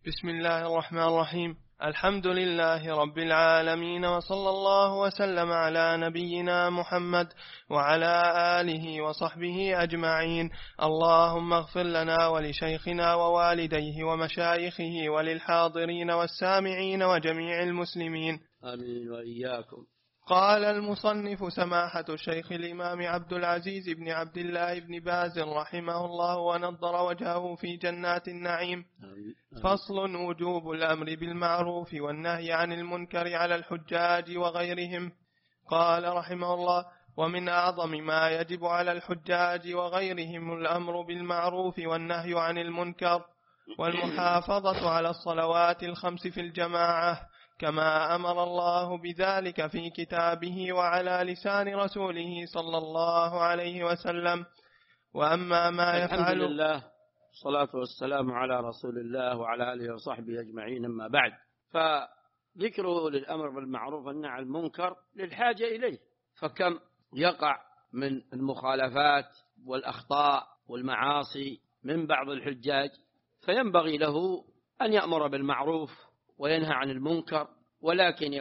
بسم الله الرحمن الرحيم. الحمد لله رب العالمين، وصلى الله وسلم على نبينا محمد وعلى آله وصحبه أجمعين. اللهم اغفر لنا ولشيخنا ووالديه ومشايخه وللحاضرين والسامعين وجميع المسلمين، آمين وإياكم. قال المصنف سماحة الشيخ الإمام عبد العزيز بن عبد الله بن باز رحمه الله ونضر وجهه في جنات النعيم. فصل: وجوب الأمر بالمعروف والنهي عن المنكر على الحجاج وغيرهم. قال رحمه الله: ومن أعظم ما يجب على الحجاج وغيرهم الأمر بالمعروف والنهي عن المنكر، والمحافظة على الصلوات الخمس في الجماعة، كما أمر الله بذلك في كتابه وعلى لسان رسوله صلى الله عليه وسلم. وأما ما يفعل. الحمد لله، الصلاة والسلام على رسول الله وعلى آله وصحبه أجمعين، أما بعد، فذكره للأمر بالمعروف والنهي عن المنكر للحاجة إليه، فكم يقع من المخالفات والأخطاء والمعاصي من بعض الحجاج، فينبغي له أن يأمر بالمعروف وينهى عن المنكر، ولكن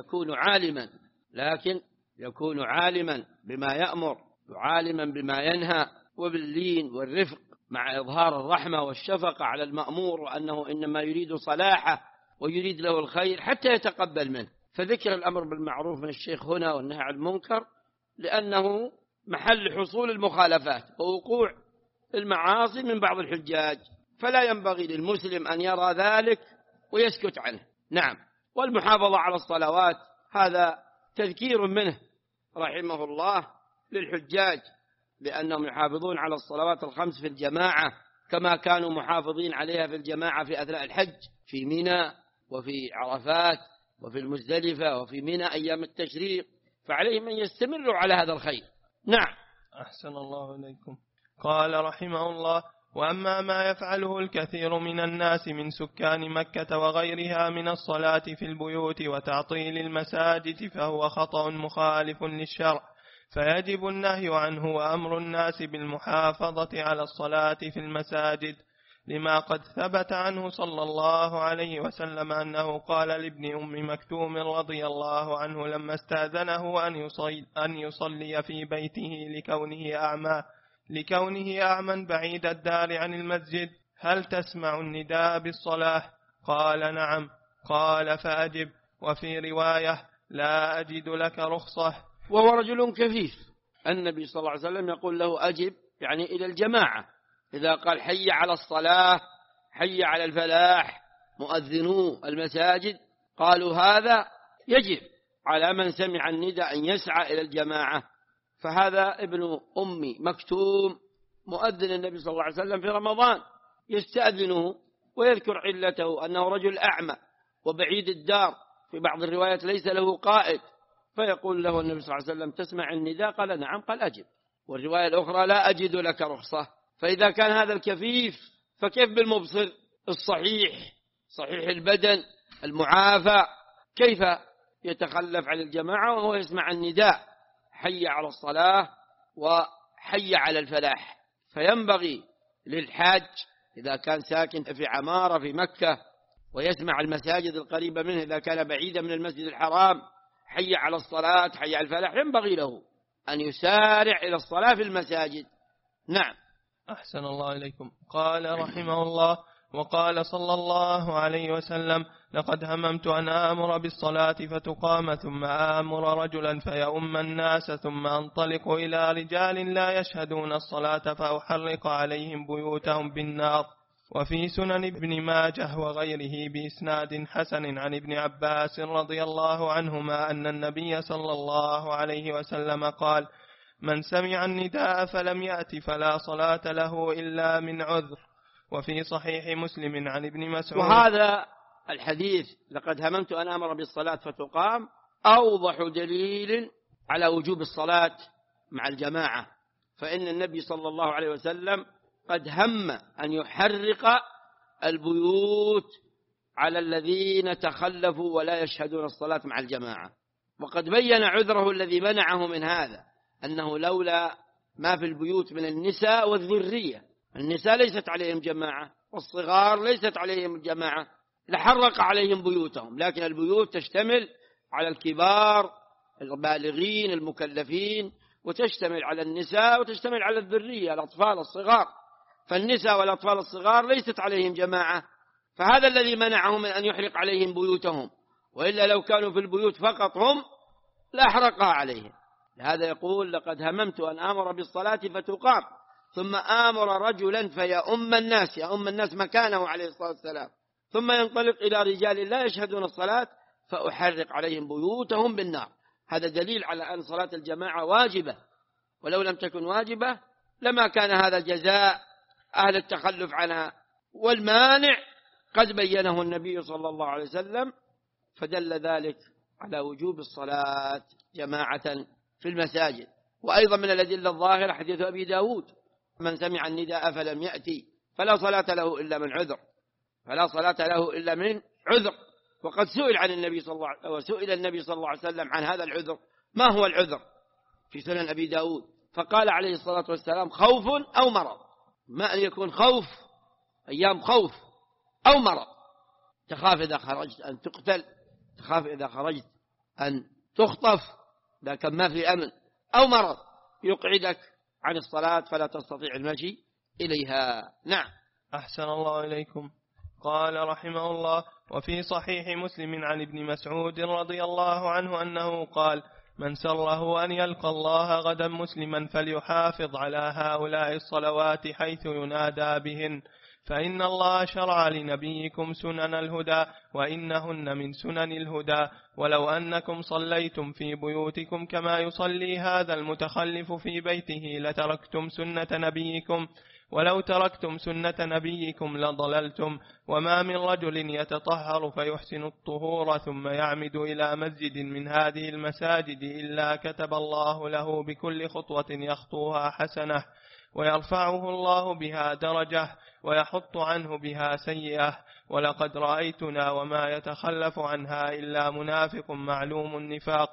يكون عالما بما يأمر وعالما بما ينهى، وباللين والرفق، مع إظهار الرحمة والشفقة على المأمور، وأنه إنما يريد صلاحه ويريد له الخير حتى يتقبل منه. فذكر الأمر بالمعروف من الشيخ هنا والنهي عن المنكر لأنه محل حصول المخالفات ووقوع المعاصي من بعض الحجاج، فلا ينبغي للمسلم أن يرى ذلك ويسكت عنه. نعم. والمحافظة على الصلوات هذا تذكير منه رحمه الله للحجاج، لأنهم يحافظون على الصلوات الخمس في الجماعة كما كانوا محافظين عليها في الجماعة في أثناء الحج، في منى وفي عرفات وفي المزدلفة وفي منى أيام التشريق، فعليهم أن يستمروا على هذا الخير. نعم. أحسن الله إليكم. قال رحمه الله: وأما ما يفعله الكثير من الناس من سكان مكة وغيرها من الصلاة في البيوت وتعطيل المساجد فهو خطأ مخالف للشرع، فيجب النهي عنه وأمر الناس بالمحافظة على الصلاة في المساجد، لما قد ثبت عنه صلى الله عليه وسلم أنه قال لابن أم مكتوم رضي الله عنه لما استأذنه أن يصلي في بيته لكونه أعمى بعيد الدار عن المسجد: هل تسمع النداء بالصلاة؟ قال: نعم. قال: فأجب. وفي رواية: لا أجد لك رخصة. وهو رجل كفيف، النبي صلى الله عليه وسلم يقول له أجب، يعني إلى الجماعة. إذا قال حي على الصلاة، حي على الفلاح، مؤذنو المساجد قالوا هذا يجب على من سمع النداء أن يسعى إلى الجماعة. فهذا ابن أم مكتوم مؤذن النبي صلى الله عليه وسلم في رمضان، يستأذنه ويذكر علته أنه رجل أعمى وبعيد الدار، في بعض الروايات ليس له قائد، فيقول له النبي صلى الله عليه وسلم: تسمع النداء؟ قال: نعم. قال: أجب. والرواية الأخرى: لا أجد لك رخصة. فإذا كان هذا الكفيف فكيف بالمبصر الصحيح صحيح البدن المعافى؟ كيف يتخلف عن الجماعة وهو يسمع النداء حي على الصلاة وحي على الفلاح؟ فينبغي للحاج إذا كان ساكن في عمارة في مكة ويسمع المساجد القريبة منه، إذا كان بعيدا من المسجد الحرام، حي على الصلاة حي على الفلاح، ينبغي له أن يسارع إلى الصلاة في المساجد. نعم. أحسن الله إليكم. قال رحمه الله: وقال صلى الله عليه وسلم: لقد هممت أن آمر بالصلاة فتقام، ثم آمر رجلا فيؤم الناس، ثم أنطلق إلى رجال لا يشهدون الصلاة فأحرق عليهم بيوتهم بالنار. وفي سنن ابن ماجه وغيره بإسناد حسن عن ابن عباس رضي الله عنهما أن النبي صلى الله عليه وسلم قال: من سمع النداء فلم يأت فلا صلاة له إلا من عذر. وفي صحيح مسلم عن ابن مسعود. وهذا الحديث لقد هممت أن أمر بالصلاة فتقام أوضح دليل على وجوب الصلاة مع الجماعة، فإن النبي صلى الله عليه وسلم قد هم أن يحرق البيوت على الذين تخلفوا ولا يشهدون الصلاة مع الجماعة، وقد بين عذره الذي منعه من هذا، أنه لولا ما في البيوت من النساء والذرية. النساء ليست عليهم جماعة، والصغار ليست عليهم الجماعة، لحرق عليهم بيوتهم، لكن البيوت تشتمل على الكبار البالغين المكلفين، وتشتمل على النساء، وتشتمل على الذرية الأطفال الصغار، فالنساء والأطفال الصغار ليست عليهم جماعة، فهذا الذي منعهم من أن يحرق عليهم بيوتهم، وإلا لو كانوا في البيوت فقط هم لأحرقها عليهم. هذا يقول: لقد هممت أن آمر بالصلاة فتقام، ثم آمر رجلا فيؤم الناس، يؤم الناس مكانه عليه الصلاة والسلام، ثم ينطلق إلى رجال لا يشهدون الصلاة فأحرق عليهم بيوتهم بالنار. هذا دليل على أن صلاة الجماعة واجبة، ولو لم تكن واجبة لما كان هذا جزاء أهل التخلف عنها. والمانع قد بينه النبي صلى الله عليه وسلم، فدل ذلك على وجوب الصلاة جماعة في المساجد. وأيضا من الأدلة الظاهرة حديث أبي داود: من سمع النداء فلم يأتي فلا صلاة له إلا من عذر، فلا صلاة له إلا من عذر. وقد سئل النبي صلى الله عليه وسلم عن هذا العذر: ما هو العذر؟ في سنن أبي داود، فقال عليه الصلاة والسلام: خوف أو مرض. ما أن يكون خوف، أيام خوف أو مرض، تخاف إذا خرجت أن تقتل، تخاف إذا خرجت أن تخطف، لكن ما في أمن، أو مرض يقعدك عن الصلاة فلا تستطيع المشي إليها. نعم. أحسن الله إليكم. قال رحمه الله: وفي صحيح مسلم عن ابن مسعود رضي الله عنه أنه قال: من سره أن يلقى الله غدا مسلما فليحافظ على هؤلاء الصلوات حيث ينادى بهن، فإن الله شرع لنبيكم سنن الهدى، وإنهن من سنن الهدى. ولو أنكم صليتم في بيوتكم كما يصلي هذا المتخلف في بيته لتركتم سنة نبيكم، ولو تركتم سنة نبيكم لضللتم. وما من رجل يتطهر فيحسن الطهور ثم يعمد إلى مسجد من هذه المساجد إلا كتب الله له بكل خطوة يخطوها حسنة، ويرفعه الله بها درجة، ويحط عنه بها سيئة. ولقد رأيتنا وما يتخلف عنها إلا منافق معلوم النفاق.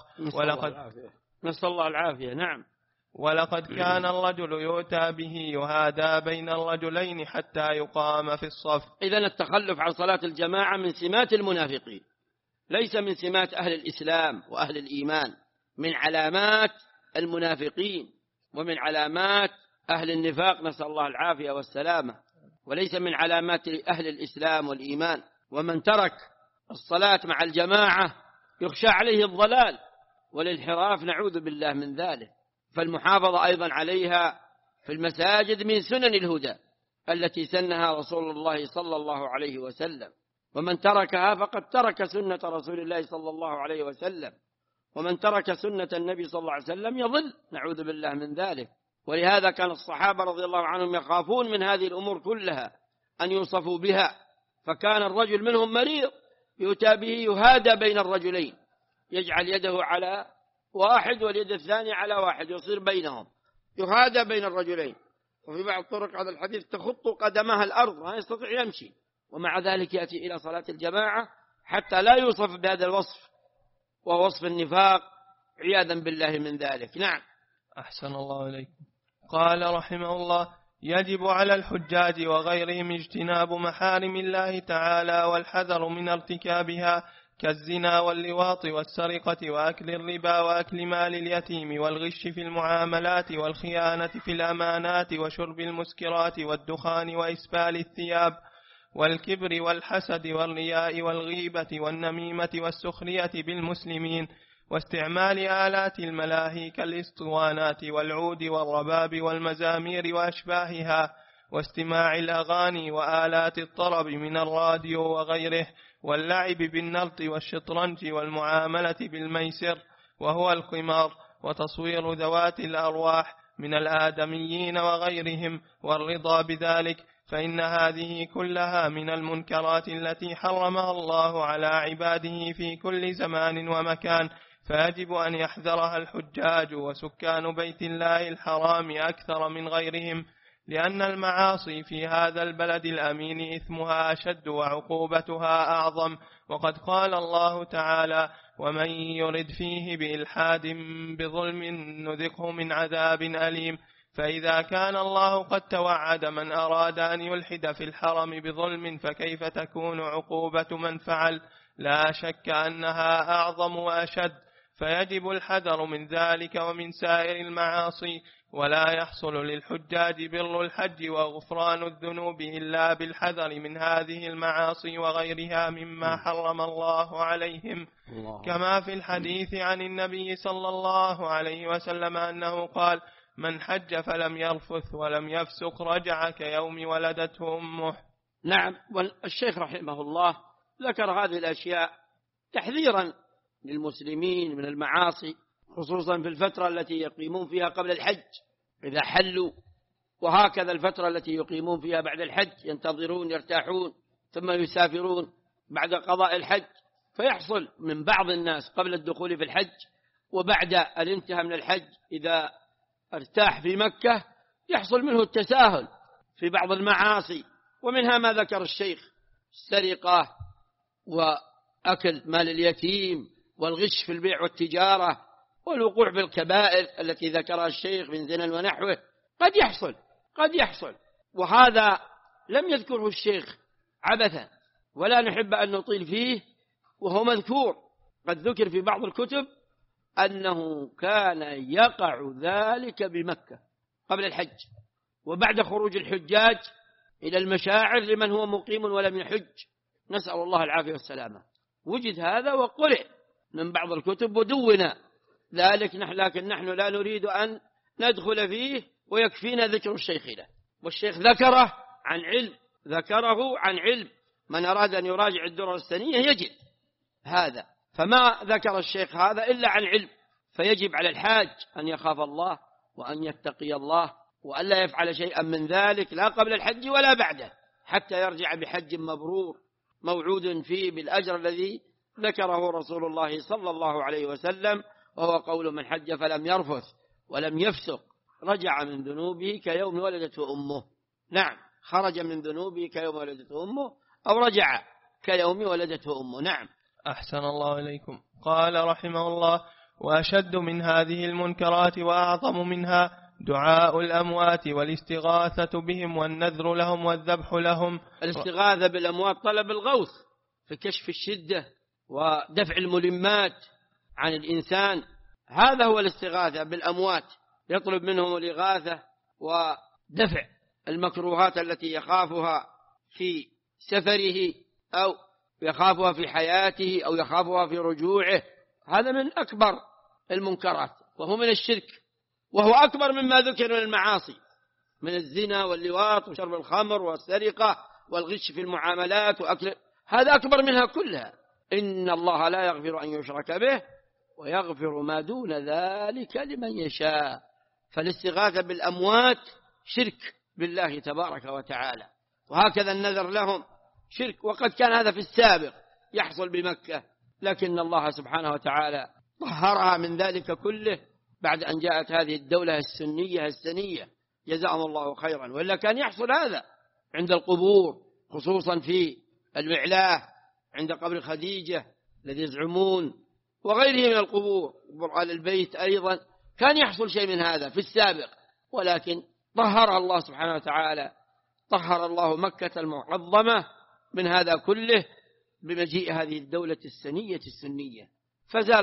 نسأل الله العافية. نعم. ولقد كان الرجل يؤتى به يهادى بين الرجلين حتى يقام في الصف. إذن التخلف عن صلاة الجماعة من سمات المنافقين، ليس من سمات أهل الإسلام وأهل الإيمان، من علامات المنافقين ومن علامات أهل النفاق، نسأل الله العافية والسلامة، وليس من علامات أهل الإسلام والإيمان. ومن ترك الصلاة مع الجماعة يخشى عليه الضلال والانحراف، نعوذ بالله من ذلك. فالمحافظة أيضا عليها في المساجد من سنن الهدى التي سنها رسول الله صلى الله عليه وسلم، ومن تركها فقد ترك سنة رسول الله صلى الله عليه وسلم، ومن ترك سنة النبي صلى الله عليه وسلم يضل، نعوذ بالله من ذلك. ولهذا كان الصحابة رضي الله عنهم يخافون من هذه الأمور كلها أن يوصفوا بها، فكان الرجل منهم مريض يؤتى به يهادى بين الرجلين، يجعل يده على واحد واليد الثانية على واحد، يصير بينهم، يهادى بين الرجلين. وفي بعض طرق هذا الحديث تخط قدمها الأرض، ما يستطيع يمشي، ومع ذلك يأتي إلى صلاة الجماعة حتى لا يوصف بهذا الوصف ووصف النفاق، عياذا بالله من ذلك. نعم. أحسن الله إليكم. قال رحمه الله: يجب على الحجاج وغيرهم اجتناب محارم الله تعالى والحذر من ارتكابها، كالزنا واللواط والسرقة وأكل الربا وأكل مال اليتيم والغش في المعاملات والخيانة في الأمانات وشرب المسكرات والدخان وإسبال الثياب والكبر والحسد والرياء والغيبة والنميمة والسخرية بالمسلمين، واستعمال آلات الملاهي كالاسطوانات والعود والرباب والمزامير وأشباهها، واستماع الأغاني وآلات الطرب من الراديو وغيره، واللعب بالنرط والشطرنج والمعاملة بالميسر وهو القمار، وتصوير ذوات الأرواح من الآدميين وغيرهم والرضا بذلك، فإن هذه كلها من المنكرات التي حرمها الله على عباده في كل زمان ومكان، فيجب أن يحذرها الحجاج وسكان بيت الله الحرام أكثر من غيرهم، لأن المعاصي في هذا البلد الأمين إثمها أشد وعقوبتها أعظم. وقد قال الله تعالى: ومن يرد فيه بإلحاد بظلم نذقه من عذاب أليم. فإذا كان الله قد توعد من أراد أن يلحد في الحرم بظلم فكيف تكون عقوبة من فعل؟ لا شك أنها أعظم وأشد، فيجب الحذر من ذلك ومن سائر المعاصي، ولا يحصل للحجاج بر الحج وغفران الذنوب إلا بالحذر من هذه المعاصي وغيرها مما حرم الله عليهم، كما في الحديث عن النبي صلى الله عليه وسلم أنه قال: من حج فلم يرفث ولم يفسق رجع كيوم ولدته أمه. نعم، والشيخ رحمه الله ذكر هذه الأشياء تحذيرا للمسلمين من المعاصي، خصوصا في الفترة التي يقيمون فيها قبل الحج إذا حلوا، وهكذا الفترة التي يقيمون فيها بعد الحج، ينتظرون يرتاحون ثم يسافرون بعد قضاء الحج، فيحصل من بعض الناس قبل الدخول في الحج وبعد الانتهاء من الحج إذا ارتاح في مكة يحصل منه التساهل في بعض المعاصي، ومنها ما ذكر الشيخ: السرقة وأكل مال اليتيم والغش في البيع والتجارة والوقوع بالكبائر التي ذكرها الشيخ من زنا ونحوه. قد يحصل، وهذا لم يذكره الشيخ عبثا، ولا نحب أن نطيل فيه، وهو مذكور قد ذكر في بعض الكتب أنه كان يقع ذلك بمكة قبل الحج، وبعد خروج الحجاج إلى المشاعر لمن هو مقيم ولم يحج، نسأل الله العافية والسلامة. وجد هذا وقرئ من بعض الكتب ودون ذلك، لكن نحن لا نريد أن ندخل فيه، ويكفينا ذكر الشيخ له، والشيخ ذكره عن علم. من أراد أن يراجع الدرر السنية يجد هذا، فما ذكر الشيخ هذا إلا عن علم. فيجب على الحاج أن يخاف الله وأن يتقي الله وألا يفعل شيئا من ذلك لا قبل الحج ولا بعده، حتى يرجع بحج مبرور موعود فيه بالأجر الذي ذكره رسول الله صلى الله عليه وسلم، وهو قول: من حج فلم يرفث ولم يفسق رجع من ذنوبه كيوم ولدته أمه. نعم، خرج من ذنوبه كيوم ولدته أمه، أو رجع كيوم ولدته أمه. نعم. أحسن الله إليكم. قال رحمه الله: وأشد من هذه المنكرات وأعظم منها دعاء الأموات والاستغاثة بهم والنذر لهم والذبح لهم. الاستغاثة بالأموات طلب الغوث في كشف الشدة ودفع الملمات عن الإنسان، هذا هو الاستغاثة بالأموات، يطلب منهم الإغاثة ودفع المكروهات التي يخافها في سفره أو يخافها في حياته أو يخافها في رجوعه. هذا من أكبر المنكرات، وهو من الشرك، وهو أكبر مما ذكر من المعاصي، من الزنا واللواط وشرب الخمر والسرقة والغش في المعاملات وأكل، هذا أكبر منها كلها. إن الله لا يغفر أن يشرك به ويغفر ما دون ذلك لمن يشاء. فالاستغاثة بالأموات شرك بالله تبارك وتعالى، وهكذا النذر لهم شرك، وقد كان هذا في السابق يحصل بمكة، لكن الله سبحانه وتعالى طهرها من ذلك كله بعد أن جاءت هذه الدولة السنية السنية، جزاهم الله خيرا. وإلا كان يحصل هذا عند القبور، خصوصا في الوعلاء عند قبر خديجة الذي يزعمون، وغيره من القبور، قبور آل البيت أيضا كان يحصل شيء من هذا في السابق، ولكن طهرها الله سبحانه وتعالى، طهر الله مكة المعظمة من هذا كله بمجيء هذه الدولة السنية، فأزال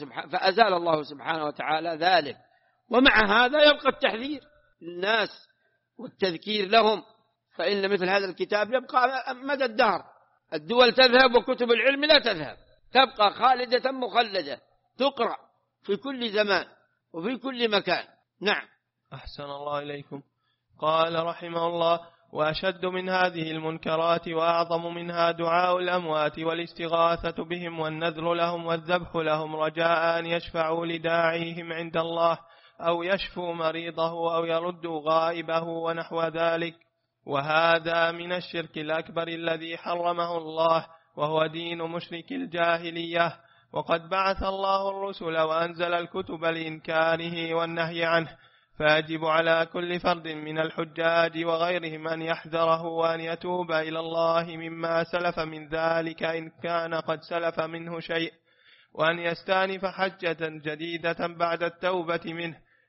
الله سبحانه وتعالى ذلك. ومع هذا يبقى التحذير للناس والتذكير لهم، فإن مثل هذا الكتاب يبقى مدى الدهر. الدول تذهب وكتب العلم لا تذهب، تبقى خالدة مخلدة، تقرأ في كل زمان وفي كل مكان. نعم. أحسن الله إليكم. قال رحمه الله: وأشد من هذه المنكرات وأعظم منها دعاء الأموات والاستغاثة بهم والنذر لهم والذبح لهم رجاء أن يشفعوا لداعيهم عند الله، أو يشفوا مريضه أو يردوا غائبه ونحو ذلك. وهذا من الشرك الأكبر الذي حرمه الله، وهو دين مشرك الجاهلية. وقد بعث الله الرسل وأنزل الكتب لإنكاره والنهي عنه، فيجب على كل فرد من الحجاج وغيرهم أن يحذره وأن يتوب إلى الله مما سلف من ذلك إن كان قد سلف منه شيء، وأن يستأنف حجة جديدة بعد التوبة منه،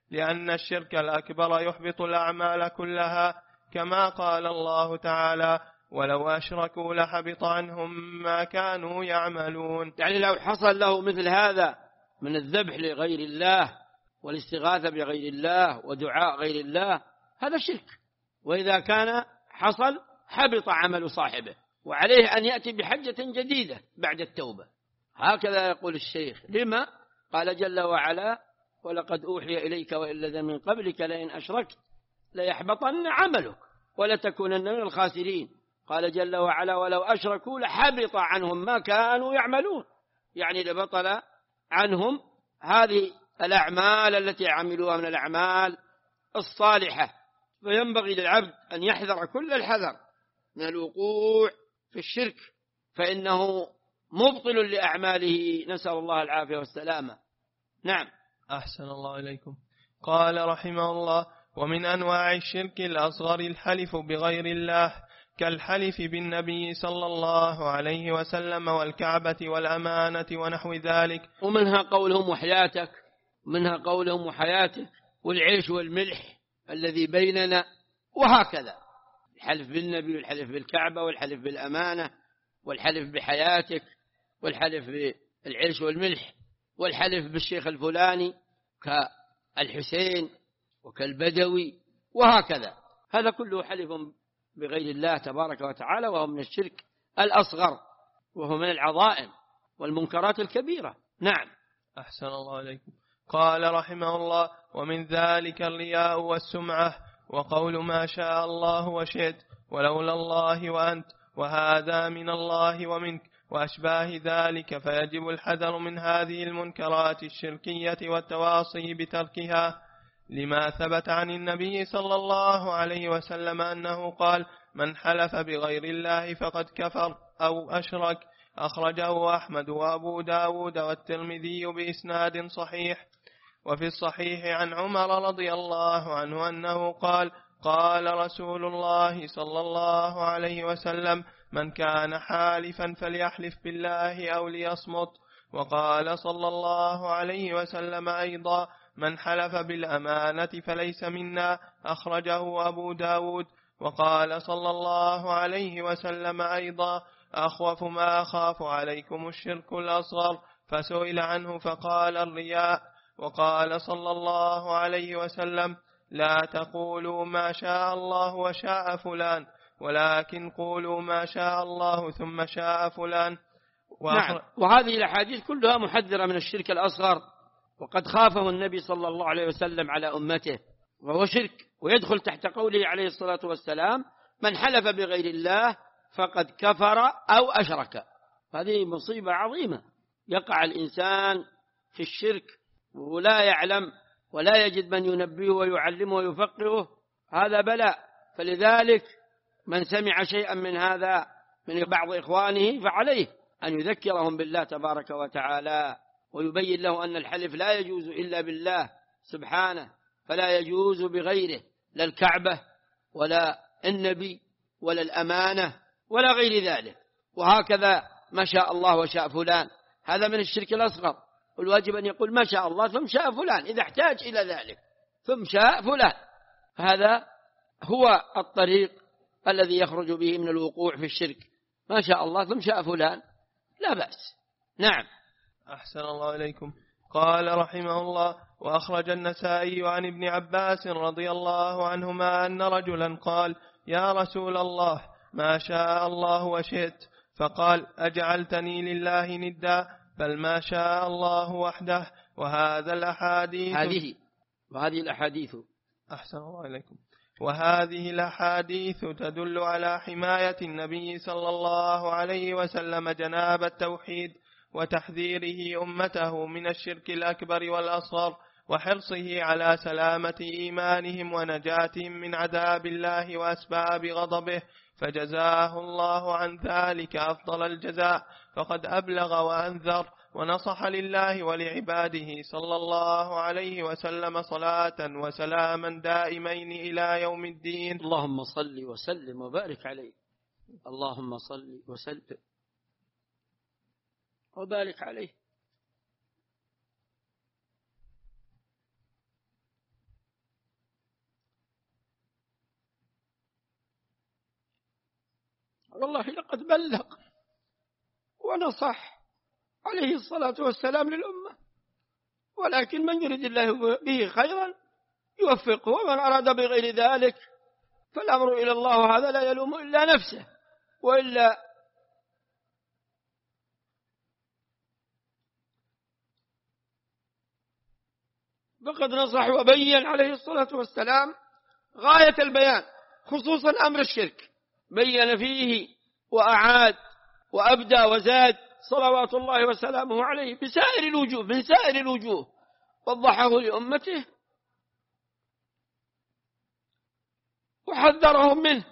لأن الشرك الأكبر يحبط الأعمال كلها، كما قال الله تعالى: ولو أشركوا لحبط عنهم ما كانوا يعملون. يعني لو حصل له مثل هذا من الذبح لغير الله والاستغاثة بغير الله ودعاء غير الله، هذا شرك. وإذا كان حصل حبط عمل صاحبه، وعليه أن يأتي بحجة جديدة بعد التوبة. هكذا يقول الشيخ. لما؟ قال جل وعلا: ولقد أوحي إليك وإن الذين من قبلك لئن أشركت ليحبطن عملك ولتكونن من الخاسرين. قال جل وعلا: ولو أشركوا لحبط عنهم ما كانوا يعملون، يعني لبطل عنهم هذه الأعمال التي عملوها من الأعمال الصالحة. فينبغي للعبد أن يحذر كل الحذر من الوقوع في الشرك، فإنه مبطل لأعماله، نسأل الله العافية والسلامة. نعم. أحسن الله إليكم. قال رحمه الله: ومن أنواع الشرك الأصغر الحلف بغير الله، كالحلف بالنبي صلى الله عليه وسلم والكعبة والأمانة ونحو ذلك. ومنها قولهم وحياتك، منها قولهم وحياتك والعيش والملح الذي بيننا، وهكذا الحلف بالنبي والحلف بالكعبة والحلف بالأمانة والحلف بحياتك والحلف بالعيش والملح والحلف بالشيخ الفلاني كالحسين وكالبدوي وهكذا. هذا كله حلف بغير الله تبارك وتعالى، وهو من الشرك الأصغر، وهو من العظائم والمنكرات الكبيرة. نعم. أحسن الله عليكم. قال رحمه الله: ومن ذلك الرياء والسمعة، وقول ما شاء الله وشئت ولولا الله وأنت، وهذا من الله ومنك، وأشباه ذلك. فيجب الحذر من هذه المنكرات الشركية والتواصي بتركها، لما ثبت عن النبي صلى الله عليه وسلم أنه قال: من حلف بغير الله فقد كفر أو أشرك. أخرجه أحمد وأبو داود والترمذي بإسناد صحيح. وفي الصحيح عن عمر رضي الله عنه أنه قال: قال رسول الله صلى الله عليه وسلم: من كان حالفا فليحلف بالله أو ليصمت. وقال صلى الله عليه وسلم أيضا: من حلف بالأمانة فليس منا. أخرجه أبو داود. وقال صلى الله عليه وسلم أيضا: أخوف ما أخاف عليكم الشرك الأصغر. فسئل عنه فقال: الرياء. وقال صلى الله عليه وسلم: لا تقولوا ما شاء الله وشاء فلان، ولكن قولوا ما شاء الله ثم شاء فلان. نعم. وهذه الأحاديث كلها محذرة من الشرك الأصغر، وقد خافه النبي صلى الله عليه وسلم على أمته، وهو شرك، ويدخل تحت قوله عليه الصلاة والسلام: من حلف بغير الله فقد كفر أو أشرك. هذه مصيبة عظيمة، يقع الإنسان في الشرك ولا يعلم ولا يجد من ينبيه ويعلمه ويفقهه، هذا بلاء. فلذلك من سمع شيئا من هذا من بعض إخوانه فعليه أن يذكرهم بالله تبارك وتعالى، ويبين له أن الحلف لا يجوز إلا بالله سبحانه، فلا يجوز بغيره، لا الكعبة ولا النبي ولا الأمانة ولا غير ذلك. وهكذا ما شاء الله وشاء فلان، هذا من الشرك الأصغر. والواجب أن يقول ما شاء الله ثم شاء فلان إذا احتاج إلى ذلك، ثم شاء فلان. هذا هو الطريق الذي يخرج به من الوقوع في الشرك. ما شاء الله ثم شاء فلان لا بأس. نعم. أحسن الله إليكم. قال رحمه الله: وأخرج النسائي عن ابن عباس رضي الله عنهما أن رجلا قال: يا رسول الله، ما شاء الله وشئت. فقال: أجعلتني لله ندا؟ بل ما شاء الله وحده. وهذه الأحاديث أحسن الله إليكم. وهذه الأحاديث تدل على حماية النبي صلى الله عليه وسلم جناب التوحيد، وتحذيره أمته من الشرك الأكبر والأصغر، وحرصه على سلامة إيمانهم ونجاتهم من عذاب الله وأسباب غضبه، فجزاه الله عن ذلك أفضل الجزاء، فقد أبلغ وأنذر ونصح لله ولعباده صلى الله عليه وسلم صلاة وسلاما دائمين إلى يوم الدين. اللهم صل وسلم وبارك عليه. اللهم صل وسلم وبارك عليه. والله لقد بلغ ونصح عليه الصلاة والسلام للأمة، ولكن من يريد الله به خيرا يوفقه، ومن أراد بغير ذلك فالأمر إلى الله، وهذا لا يلوم إلا نفسه. وإلا فقد نصح وبين عليه الصلاة والسلام غاية البيان، خصوصا أمر الشرك، بين فيه وأعاد وأبدى وزاد صلوات الله وسلامه عليه بسائر الوجوه، من سائر الوجوه، وضحه لأمته وحذرهم منه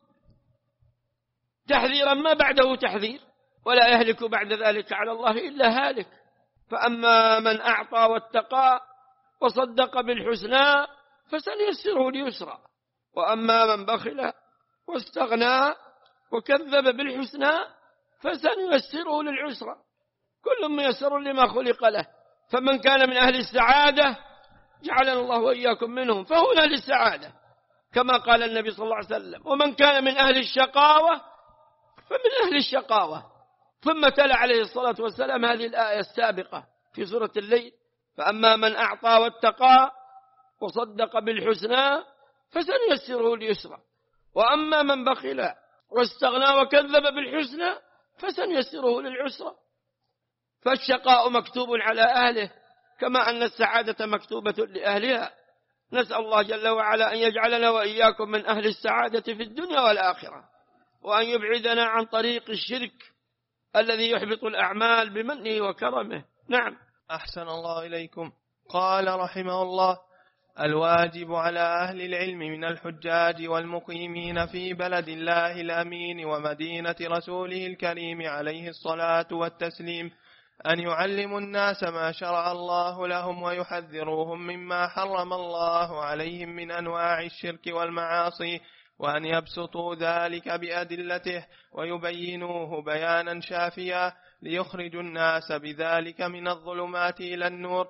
تحذيرا ما بعده تحذير، ولا يهلك بعد ذلك على الله إلا هالك. فأما من أعطى واتقى وصدق بالحسنى فسنيسره ليسرى، وأما من بخل واستغنى وكذب بالحسنى فسنيسره للعسرى. كل ميسر لما خلق له، فمن كان من أهل السعادة جعلنا الله وإياكم منهم، فهو من أهل السعادة كما قال النبي صلى الله عليه وسلم، ومن كان من أهل الشقاوة فمن أهل الشقاوة. ثم تلا عليه الصلاة والسلام هذه الآية السابقة في سورة الليل: فأما من أعطى واتقى وصدق بالحسنى فسنيسره ليسرى، وأما من بخل واستغنى وكذب بالحسنى فسنيسره للعسرى. فالشقاء مكتوب على أهله كما أن السعادة مكتوبة لأهلها. نسأل الله جل وعلا أن يجعلنا وإياكم من أهل السعادة في الدنيا والآخرة، وأن يبعدنا عن طريق الشرك الذي يحبط الأعمال بمنه وكرمه. نعم. أحسن الله إليكم. قال رحمه الله: الواجب على أهل العلم من الحجاج والمقيمين في بلد الله الأمين ومدينة رسوله الكريم عليه الصلاة والتسليم أن يعلموا الناس ما شرع الله لهم، ويحذروهم مما حرم الله عليهم من أنواع الشرك والمعاصي، وأن يبسطوا ذلك بأدلته ويبينوه بيانا شافيا، ليخرجوا الناس بذلك من الظلمات إلى النور،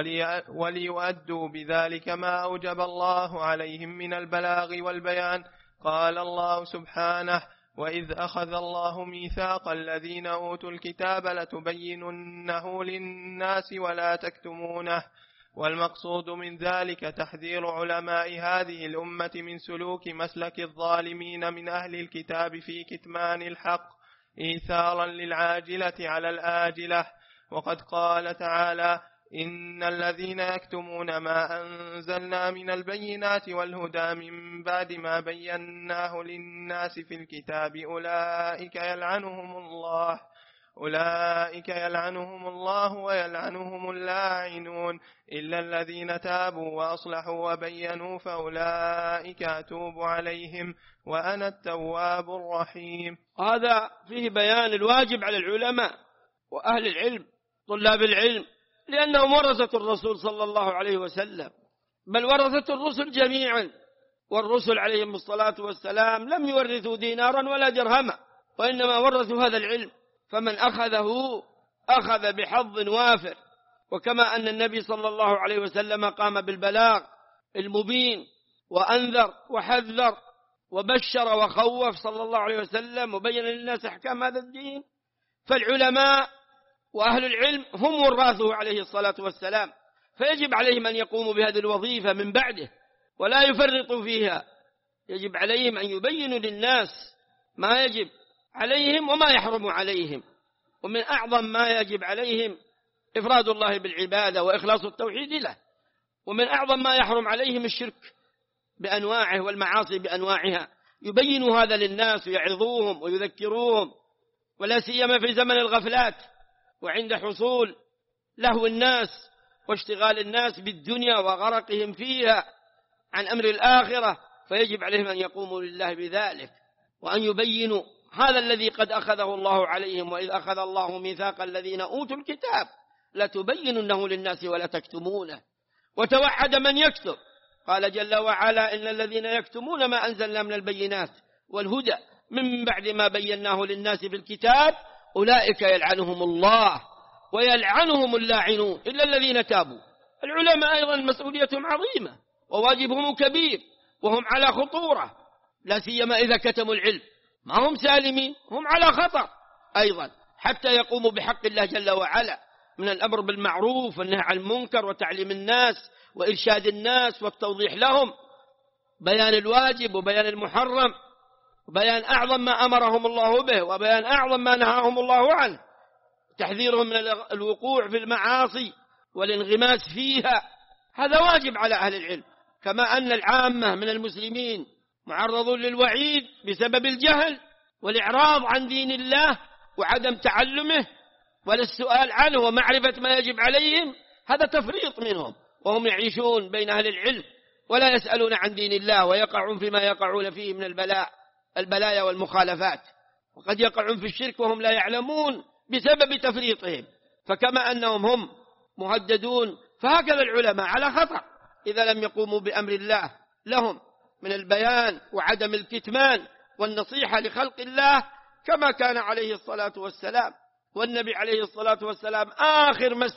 وليؤدوا بذلك ما أوجب الله عليهم من البلاغ والبيان. قال الله سبحانه: وإذ أخذ الله ميثاق الذين أوتوا الكتاب لتبيننه للناس ولا تكتمونه. والمقصود من ذلك تحذير علماء هذه الأمة من سلوك مسلك الظالمين من أهل الكتاب في كتمان الحق إيثارا للعاجلة على الآجلة. وقد قال تعالى: إن الذين يكتمون ما أنزلنا من البينات والهدى من بعد ما بيناه للناس في الكتاب أولئك يلعنهم الله ويلعنهم اللاعنون، إلا الذين تابوا وأصلحوا وبينوا فأولئك أتوب عليهم وأنا التواب الرحيم. هذا فيه بيان الواجب على العلماء وأهل العلم طلاب العلم، لأنهم ورثة الرسول صلى الله عليه وسلم، بل ورثة الرسل جميعا. والرسل عليهم الصلاة والسلام لم يورثوا دينارا ولا درهما، وإنما ورثوا هذا العلم، فمن أخذه أخذ بحظ وافر. وكما أن النبي صلى الله عليه وسلم قام بالبلاغ المبين وأنذر وحذر وبشر وخوف صلى الله عليه وسلم وبين للناس أحكام هذا الدين، فالعلماء وأهل العلم هم وراثه عليه الصلاة والسلام، فيجب عليهم أن يقوموا بهذه الوظيفة من بعده ولا يفرطوا فيها. يجب عليهم أن يبينوا للناس ما يجب عليهم وما يحرم عليهم، ومن أعظم ما يجب عليهم إفراد الله بالعبادة وإخلاص التوحيد له، ومن أعظم ما يحرم عليهم الشرك بأنواعه والمعاصي بأنواعها. يبينوا هذا للناس ويعظوهم ويذكروهم، ولا سيما في زمن الغفلات وعند حصول لهو الناس واشتغال الناس بالدنيا وغرقهم فيها عن أمر الآخرة، فيجب عليهم أن يقوموا لله بذلك وأن يبينوا هذا الذي قد أخذه الله عليهم. وإذ أخذ الله ميثاق الذين أوتوا الكتاب لتبيننه للناس ولا تكتمونه. وتوعد من يكتب، قال جل وعلا: إن الذين يكتمون ما أنزلنا من البينات والهدى من بعد ما بيناه للناس في الكتاب أولئك يلعنهم الله ويلعنهم اللاعنون إلا الذين تابوا. العلماء أيضا مسؤوليتهم عظيمة وواجبهم كبير، وهم على خطورة، لا سيما إذا كتموا العلم ما هم سالمين، هم على خطر أيضا حتى يقوموا بحق الله جل وعلا من الأمر بالمعروف والنهي عن المنكر وتعليم الناس وإرشاد الناس والتوضيح لهم، بيان الواجب وبيان المحرم، وبيان أعظم ما أمرهم الله به وبيان أعظم ما نهاهم الله عنه، تحذيرهم من الوقوع في المعاصي والانغماس فيها. هذا واجب على أهل العلم، كما أن العامة من المسلمين معرضون للوعيد بسبب الجهل والإعراض عن دين الله وعدم تعلمه ولا السؤال عنه ومعرفة ما يجب عليهم. هذا تفريط منهم، وهم يعيشون بين أهل العلم ولا يسألون عن دين الله، ويقعون فيما يقعون فيه من البلايا والمخالفات، وقد يقعون في الشرك وهم لا يعلمون بسبب تفريطهم. فكما أنهم هم مهددون، فهكذا العلماء على خطر إذا لم يقوموا بأمر الله لهم من البيان وعدم الكتمان والنصيحة لخلق الله، كما كان عليه الصلاة والسلام. والنبي عليه الصلاة والسلام آخر ما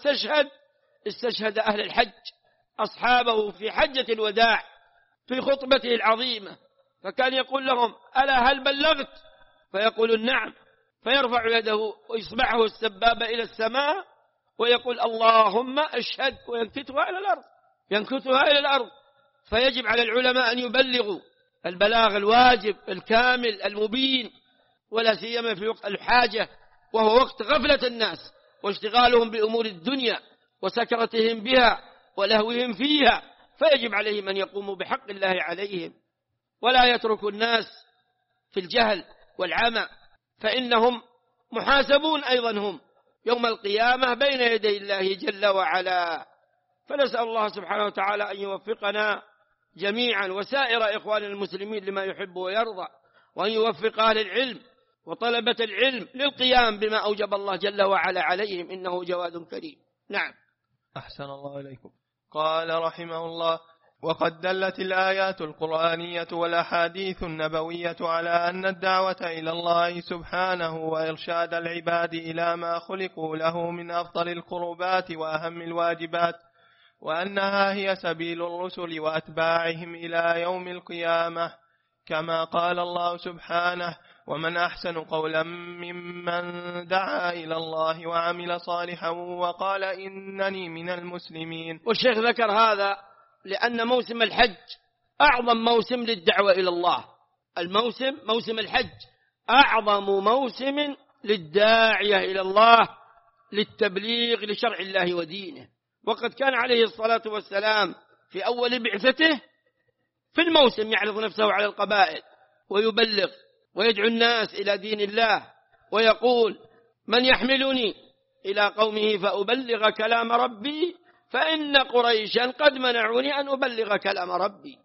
استشهد أهل الحج أصحابه في حجة الوداع في خطبته العظيمة، فكان يقول لهم: ألا هل بلغت؟ فيقول: نعم. فيرفع يده وإصبعه السبابة إلى السماء ويقول: اللهم اشهد، وينكتها إلى الأرض. فيجب على العلماء أن يبلغوا البلاغ الواجب الكامل المبين، ولا سيما في وقت الحاجة، وهو وقت غفلة الناس واشتغالهم بأمور الدنيا وسكرتهم بها ولهوهم فيها. فيجب عليهم أن يقوموا بحق الله عليهم، ولا يتركوا الناس في الجهل والعمى، فإنهم محاسبون أيضا هم يوم القيامة بين يدي الله جل وعلا. فنسأل الله سبحانه وتعالى أن يوفقنا جميعا وسائر إخوان المسلمين لما يحب ويرضى، وأن يوفق أهل العلم وطلبة العلم للقيام بما أوجب الله جل وعلا عليهم، إنه جواد كريم. نعم. أحسن الله إليكم. قال رحمه الله: وقد دلت الآيات القرآنية والأحاديث النبوية على أن الدعوة إلى الله سبحانه وإرشاد العباد إلى ما خلقوا له من أفضل القربات وأهم الواجبات، وأنها هي سبيل الرسل وأتباعهم إلى يوم القيامة، كما قال الله سبحانه: ومن أحسن قولا ممن دعا إلى الله وعمل صالحا وقال إنني من المسلمين. والشيخ ذكر هذا لأن موسم الحج أعظم موسم للدعوة إلى الله. موسم الحج أعظم موسم للداعية إلى الله للتبليغ لشرع الله ودينه. وقد كان عليه الصلاة والسلام في أول بعثته في الموسم يعرض نفسه على القبائل ويبلغ ويدعو الناس إلى دين الله، ويقول: من يحملني إلى قومه فأبلغ كلام ربي فإن قريشا قد منعوني أن أبلغ كلام ربي.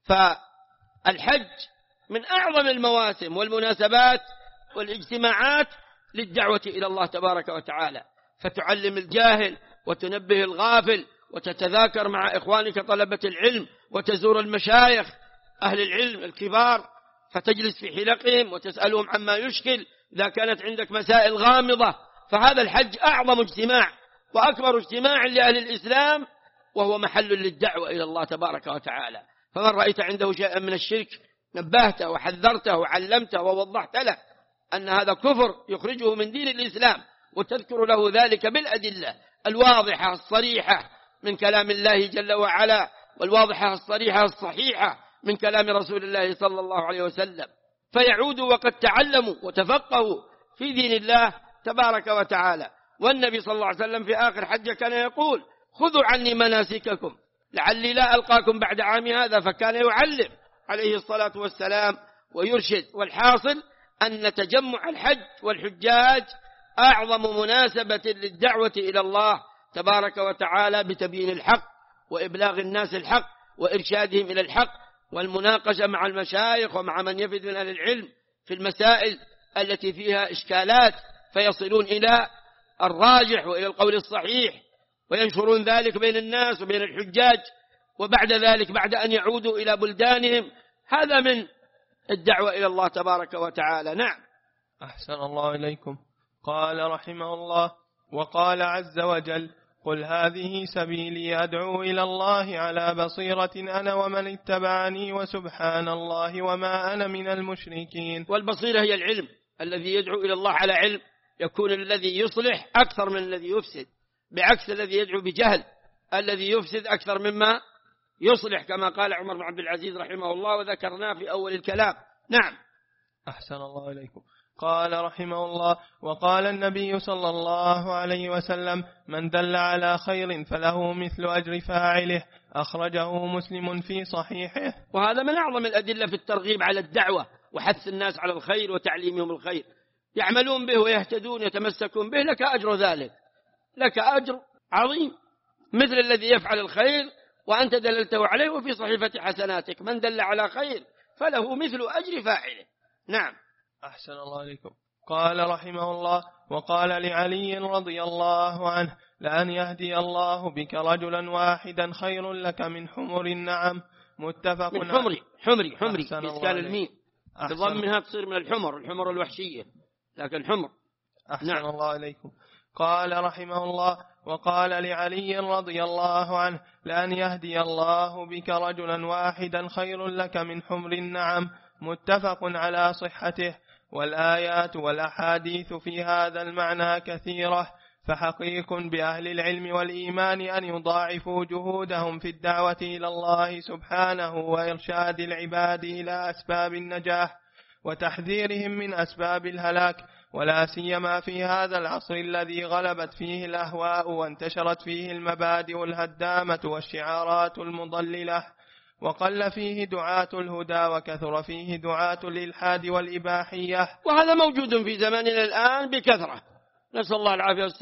فالحج من أعظم المواسم والمناسبات والاجتماعات للدعوة إلى الله تبارك وتعالى، فتعلم الجاهل وتنبه الغافل وتتذاكر مع إخوانك طلبة العلم، وتزور المشايخ أهل العلم الكبار فتجلس في حلقهم وتسألهم عما يشكل إذا كانت عندك مسائل غامضة. فهذا الحج أعظم اجتماع وأكبر اجتماع لأهل الإسلام، وهو محل للدعوة إلى الله تبارك وتعالى. فمن رأيت عنده شيئا من الشرك نبهته وحذرته وعلمته ووضحت له أن هذا كفر يخرجه من دين الإسلام، وتذكر له ذلك بالأدلة الواضحة الصريحة من كلام الله جل وعلا، والواضحة الصريحة الصحيحة من كلام رسول الله صلى الله عليه وسلم، فيعودوا وقد تعلموا وتفقهوا في دين الله تبارك وتعالى. والنبي صلى الله عليه وسلم في آخر حجة كان يقول: خذوا عني مناسككم لعلي لا ألقاكم بعد عام هذا. فكان يعلم عليه الصلاة والسلام ويرشد. والحاصل أن تجمع الحج والحجاج أعظم مناسبة للدعوة إلى الله تبارك وتعالى بتبيين الحق وإبلاغ الناس الحق وإرشادهم إلى الحق، والمناقشة مع المشايخ ومع من يفد من أهل العلم في المسائل التي فيها إشكالات، فيصلون إلى الراجح وإلى القول الصحيح، وينشرون ذلك بين الناس وبين الحجاج. وبعد ذلك بعد أن يعودوا إلى بلدانهم، هذا من الدعوة إلى الله تبارك وتعالى. نعم. أحسن الله إليكم. قال رحمه الله: وقال عز وجل: قل هذه سبيلي أدعو إلى الله على بصيرة أنا ومن اتبعني وسبحان الله وما أنا من المشركين. والبصيرة هي العلم، الذي يدعو إلى الله على علم يكون الذي يصلح أكثر من الذي يفسد، بعكس الذي يدعو بجهل الذي يفسد أكثر مما يصلح، كما قال عمر بن عبد العزيز رحمه الله وذكرناه في أول الكلام. نعم. أحسن الله إليكم. قال رحمه الله: وقال النبي صلى الله عليه وسلم: من دل على خير فله مثل أجر فاعله. أخرجه مسلم في صحيحه. وهذا من أعظم الأدلة في الترغيب على الدعوة وحث الناس على الخير وتعليمهم الخير، يعملون به ويهتدون يتمسكون به، لك أجر ذلك، لك أجر عظيم مثل الذي يفعل الخير وأنت دللته عليه وفي صحيفة حسناتك. من دل على خير فله مثل أجر فاعله. نعم. أحسن الله عليكم. قال رحمه الله: وقال لعلي رضي الله عنه: لأن يهدي الله بك رجلا واحدا خير لك من حمر النعم. متفق من حمري بإسكان الميم، بضمها تصير من الحمر الوحشية، لكن حمر. أحسن نعم. الله عليكم. قال رحمه الله: وقال لعلي رضي الله عنه: لأن يهدي الله بك رجلا واحدا خير لك من حمر النعم. متفق على صحته. والآيات والأحاديث في هذا المعنى كثيرة، فحقيق بأهل العلم والإيمان أن يضاعفوا جهودهم في الدعوة إلى الله سبحانه وإرشاد العباد إلى أسباب النجاح وتحذيرهم من أسباب الهلاك، ولا سيما في هذا العصر الذي غلبت فيه الأهواء وانتشرت فيه المبادئ الهدامة والشعارات المضللة، وقل فيه دعاة الهدى وكثر فيه دعاة الإلحاد والإباحية. وهذا موجود في زماننا الآن بكثرة، نسأل الله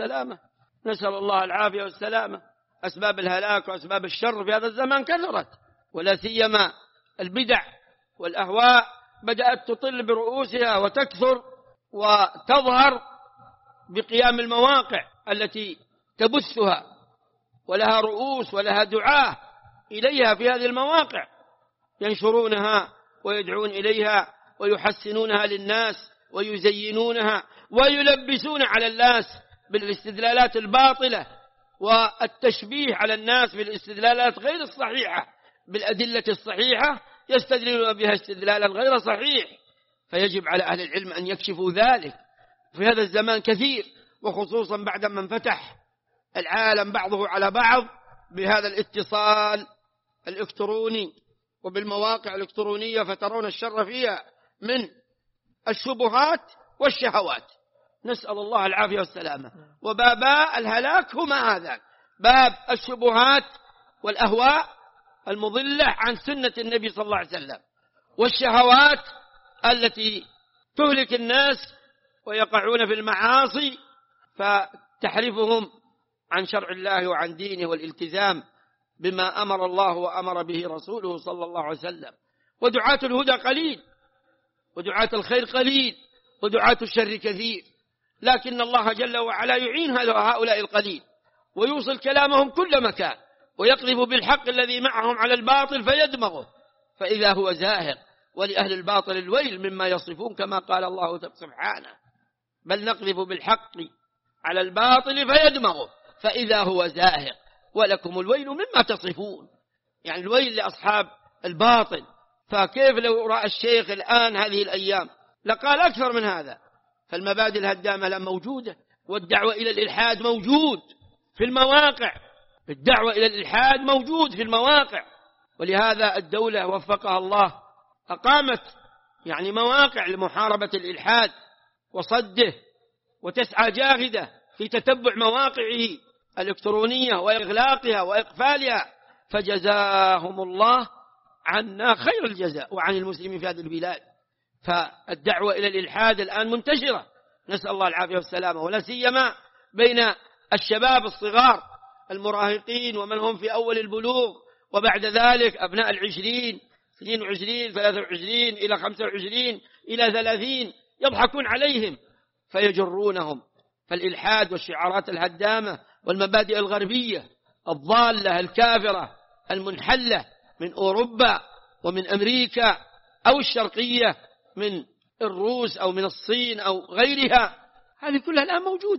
العافية والسلامة. أسباب الهلاك وأسباب الشر في هذا الزمان كثرت، ولا سيما البدع والأهواء بدأت تطل برؤوسها وتكثر وتظهر بقيام المواقع التي تبثها، ولها رؤوس ولها دعاة إليها في هذه المواقع، ينشرونها ويدعون إليها ويحسنونها للناس ويزينونها ويلبسون على الناس بالاستدلالات الباطلة والتشبيه على الناس بالاستدلالات غير الصحيحة بالأدلة الصحيحة، يستدلون بها استدلالا غير صحيح. فيجب على أهل العلم أن يكشفوا ذلك في هذا الزمان كثير، وخصوصا بعد ما انفتح العالم بعضه على بعض بهذا الاتصال الإلكتروني وبالمواقع الإلكترونية، فترون الشر فيها من الشبهات والشهوات، نسأل الله العافية والسلامة. وبابا الهلاك هما هذا، باب الشبهات والأهواء المضلة عن سنة النبي صلى الله عليه وسلم، والشهوات التي تهلك الناس ويقعون في المعاصي فتحرفهم عن شرع الله وعن دينه والالتزام بما أمر الله وأمر به رسوله صلى الله عليه وسلم. ودعاة الهدى قليل، ودعاة الخير قليل، ودعاة الشر كثير، لكن الله جل وعلا يعين هؤلاء القليل ويوصل كلامهم كل مكان، ويقذف بالحق الذي معهم على الباطل فيدمغه فإذا هو زاهق. ولأهل الباطل الويل مما يصفون، كما قال الله سبحانه: بل نقذف بالحق على الباطل فيدمغه فإذا هو زاهق ولكم الويل مما تصفون. يعني الويل لأصحاب الباطل. فكيف لو رأى الشيخ الآن هذه الأيام لقال أكثر من هذا؟ فالمبادئ الهدامة لا موجودة، والدعوة إلى الإلحاد موجود في المواقع، الدعوة إلى الإلحاد موجود في المواقع. ولهذا الدولة وفقها الله أقامت يعني مواقع لمحاربة الإلحاد وصده، وتسعى جاهدة في تتبع مواقعه الإلكترونية وإغلاقها وإقفالها، فجزاهم الله عنا خير الجزاء وعن المسلمين في هذه البلاد. فالدعوة إلى الإلحاد الآن منتشرة، نسأل الله العافية والسلامة، ولا سيما بين الشباب الصغار المراهقين ومن هم في أول البلوغ، وبعد ذلك أبناء 20 22 23 إلى 25 إلى 30 يضحكون عليهم فيجرونهم. فالإلحاد والشعارات الهدامة والمبادئ الغربية الضالة الكافرة المنحلة من أوروبا ومن أمريكا أو الشرقية من الروس أو من الصين أو غيرها، هذه كلها الآن موجودة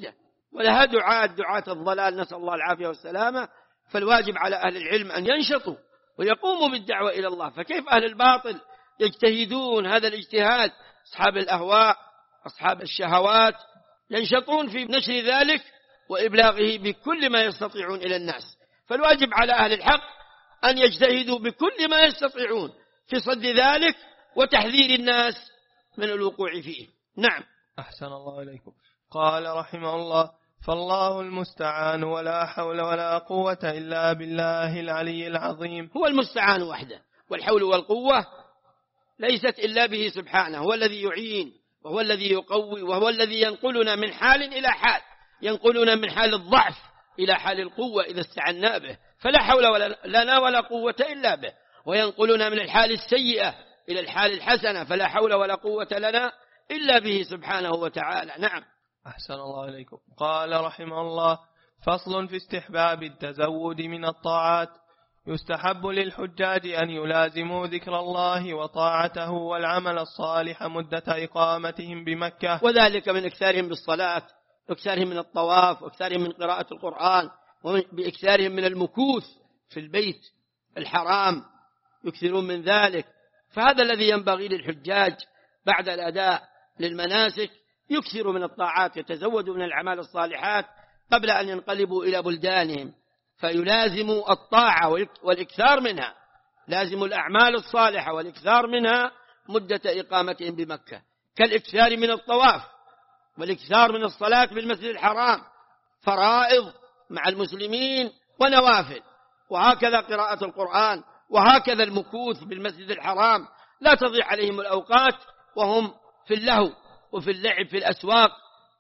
ولها دعاة الضلال، نسأل الله العافية والسلامة. فالواجب على أهل العلم أن ينشطوا ويقوموا بالدعوة إلى الله. فكيف أهل الباطل يجتهدون هذا الاجتهاد؟ أصحاب الأهواء، أصحاب الشهوات، ينشطون في نشر ذلك وإبلاغه بكل ما يستطيعون إلى الناس. فالواجب على أهل الحق أن يجتهدوا بكل ما يستطيعون في صد ذلك وتحذير الناس من الوقوع فيه. نعم. أحسن الله إليكم. قال رحمه الله: فالله المستعان ولا حول ولا قوة إلا بالله العلي العظيم. هو المستعان وحده، والحول والقوة ليست إلا به سبحانه. هو الذي يعين وهو الذي يقوي وهو الذي ينقلنا من حال إلى حال، ينقلنا من حال الضعف إلى حال القوة إذا استعنا به، فلا حول لنا ولا قوة إلا به. وينقلنا من الحال السيئة إلى الحال الحسنة، فلا حول ولا قوة لنا إلا به سبحانه وتعالى. نعم. أحسن الله إليكم. قال رحمه الله: فصل في استحباب التزود من الطاعات. يستحب للحجاج أن يلازموا ذكر الله وطاعته والعمل الصالح مدة إقامتهم بمكة، وذلك من إكثارهم بالصلاة، وإكثارهم من الطواف، وإكثارهم من قراءة القرآن، وبإكثارهم من المكوث في البيت الحرام، يكثرون من ذلك. فهذا الذي ينبغي للحجاج بعد الأداء للمناسك، يكثروا من الطاعات، يتزودوا من الأعمال الصالحات قبل أن ينقلبوا إلى بلدانهم، فيلازموا الطاعة والإكثار منها، لازموا الأعمال الصالحة والإكثار منها مدة إقامتهم بمكة، كالإكثار من الطواف والإكثار من الصلاة بالمسجد الحرام، فرائض مع المسلمين ونوافل، وهكذا قراءة القرآن، وهكذا المكوث بالمسجد الحرام. لا تضيع عليهم الأوقات وهم في اللهو وفي اللعب في الأسواق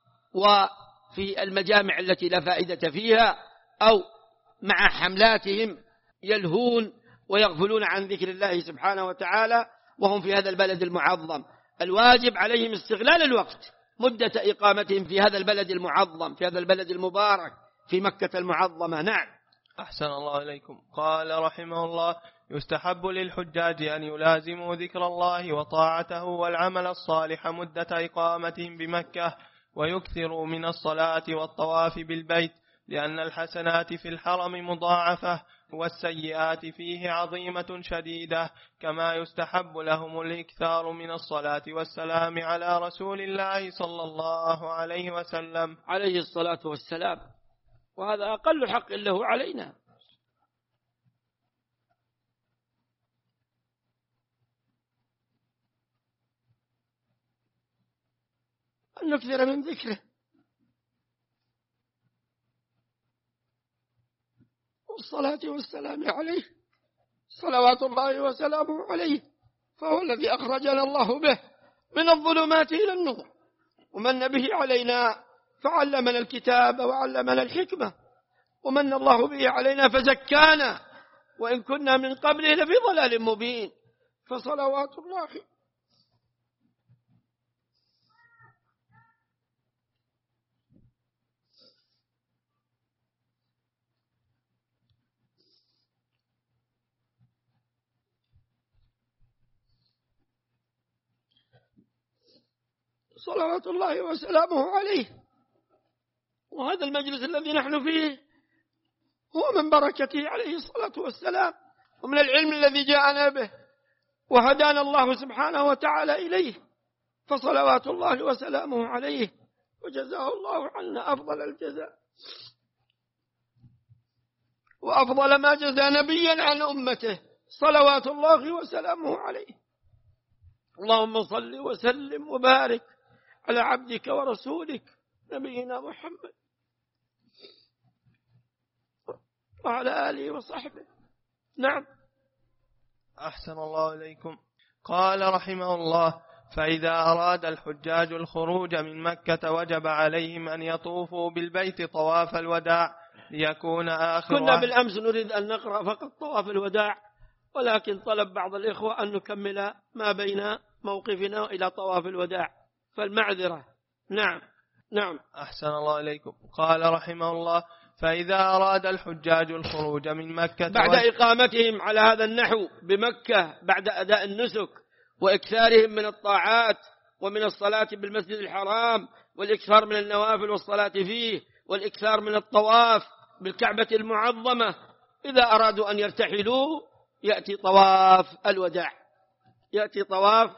وفي المجامع التي لا فائدة فيها، أو مع حملاتهم يلهون ويغفلون عن ذكر الله سبحانه وتعالى وهم في هذا البلد المعظم. الواجب عليهم استغلال الوقت مدة إقامتهم في هذا البلد المعظم، في هذا البلد المبارك، في مكة المعظمة. نعم. أحسن الله إليكم. قال رحمه الله: يستحب للحجاج أن يلازموا ذكر الله وطاعته والعمل الصالح مدة إقامتهم بمكة، ويكثروا من الصلاة والطواف بالبيت، لأن الحسنات في الحرم مضاعفة والسيئات فيه عظيمة شديدة. كما يستحب لهم الإكثار من الصلاة والسلام على رسول الله صلى الله عليه وسلم عليه الصلاة والسلام، وهذا أقل حق له علينا. أن نكثر من ذكره والصلاة والسلام عليه صلوات الله وسلامه عليه، فهو الذي أخرجنا الله به من الظلمات إلى النور، ومن به علينا فعلمنا الكتاب وعلمنا الحكمة، ومن الله به علينا فزكانا، وإن كنا من قبله لفي ضلال مبين. فصلوات الله صلوات الله وسلامه عليه. وهذا المجلس الذي نحن فيه هو من بركته عليه الصلاة والسلام، ومن العلم الذي جاءنا به وهدانا الله سبحانه وتعالى إليه، فصلوات الله وسلامه عليه، وجزاه الله عنا أفضل الجزاء وأفضل ما جزى نبيا عن أمته، صلوات الله وسلامه عليه. اللهم صل وسلم وبارك على عبدك ورسولك نبينا محمد وعلى آله وصحبه. نعم. أحسن الله إليكم. قال رحمه الله: فإذا أراد الحجاج الخروج من مكة وجب عليهم أن يطوفوا بالبيت طواف الوداع ليكون آخر. كنا بالأمس نريد أن نقرأ فقط طواف الوداع، ولكن طلب بعض الإخوة أن نكمل ما بين موقفنا إلى طواف الوداع، فالمعذرة. نعم. نعم. أحسن الله إليكم. قال رحمه الله: فإذا أراد الحجاج الخروج من مكة بعد إقامتهم على هذا النحو بمكة بعد أداء النسك وإكثارهم من الطاعات ومن الصلاة بالمسجد الحرام والإكثار من النوافل والصلاة فيه والإكثار من الطواف بالكعبة المعظمة. إذا أرادوا أن يرتحلوا يأتي طواف الوداع، يأتي طواف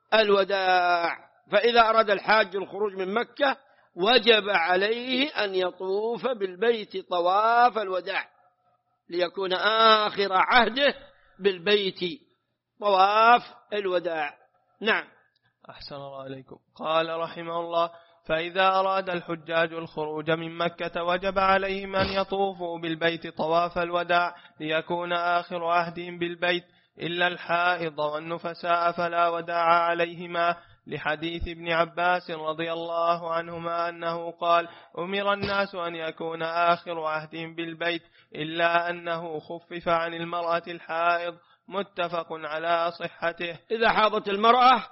الوداع. فإذا أراد الحاج الخروج من مكة وجب عليه أن يطوف بالبيت طواف الوداع ليكون آخر عهده بالبيت طواف الوداع. نعم. أحسن الله عليكم. قال رحمه الله: فإذا أراد الحجاج الخروج من مكة وجب عليهم أن يطوفوا بالبيت طواف الوداع ليكون آخر عهدهم بالبيت، إلا الحائض والنفساء فلا وداع عليهما، لحديث ابن عباس رضي الله عنهما أنه قال: أمر الناس أن يكون آخر عهدهم بالبيت، إلا أنه خفف عن المرأة الحائض. متفق على صحته. إذا حاضت المرأة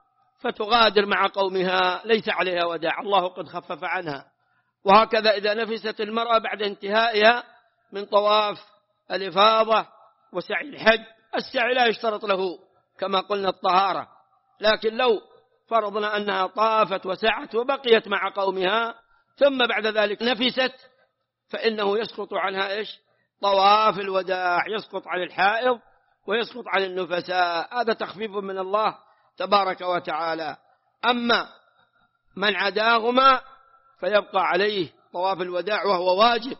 فتغادر مع قومها ليس عليها وداع، الله قد خفف عنها. وهكذا إذا نفست المرأة بعد انتهائها من طواف الإفاضة وسعي الحج، السعي لا يشترط له كما قلنا الطهارة، لكن لو فرضنا أنها طافت وسعت وبقيت مع قومها ثم بعد ذلك نفست فإنه يسقط عنها إيش؟ طواف الوداع، يسقط عن الحائض ويسقط عن النفساء. هذا تخفيف من الله تبارك وتعالى. أما من عداهما فيبقى عليه طواف الوداع وهو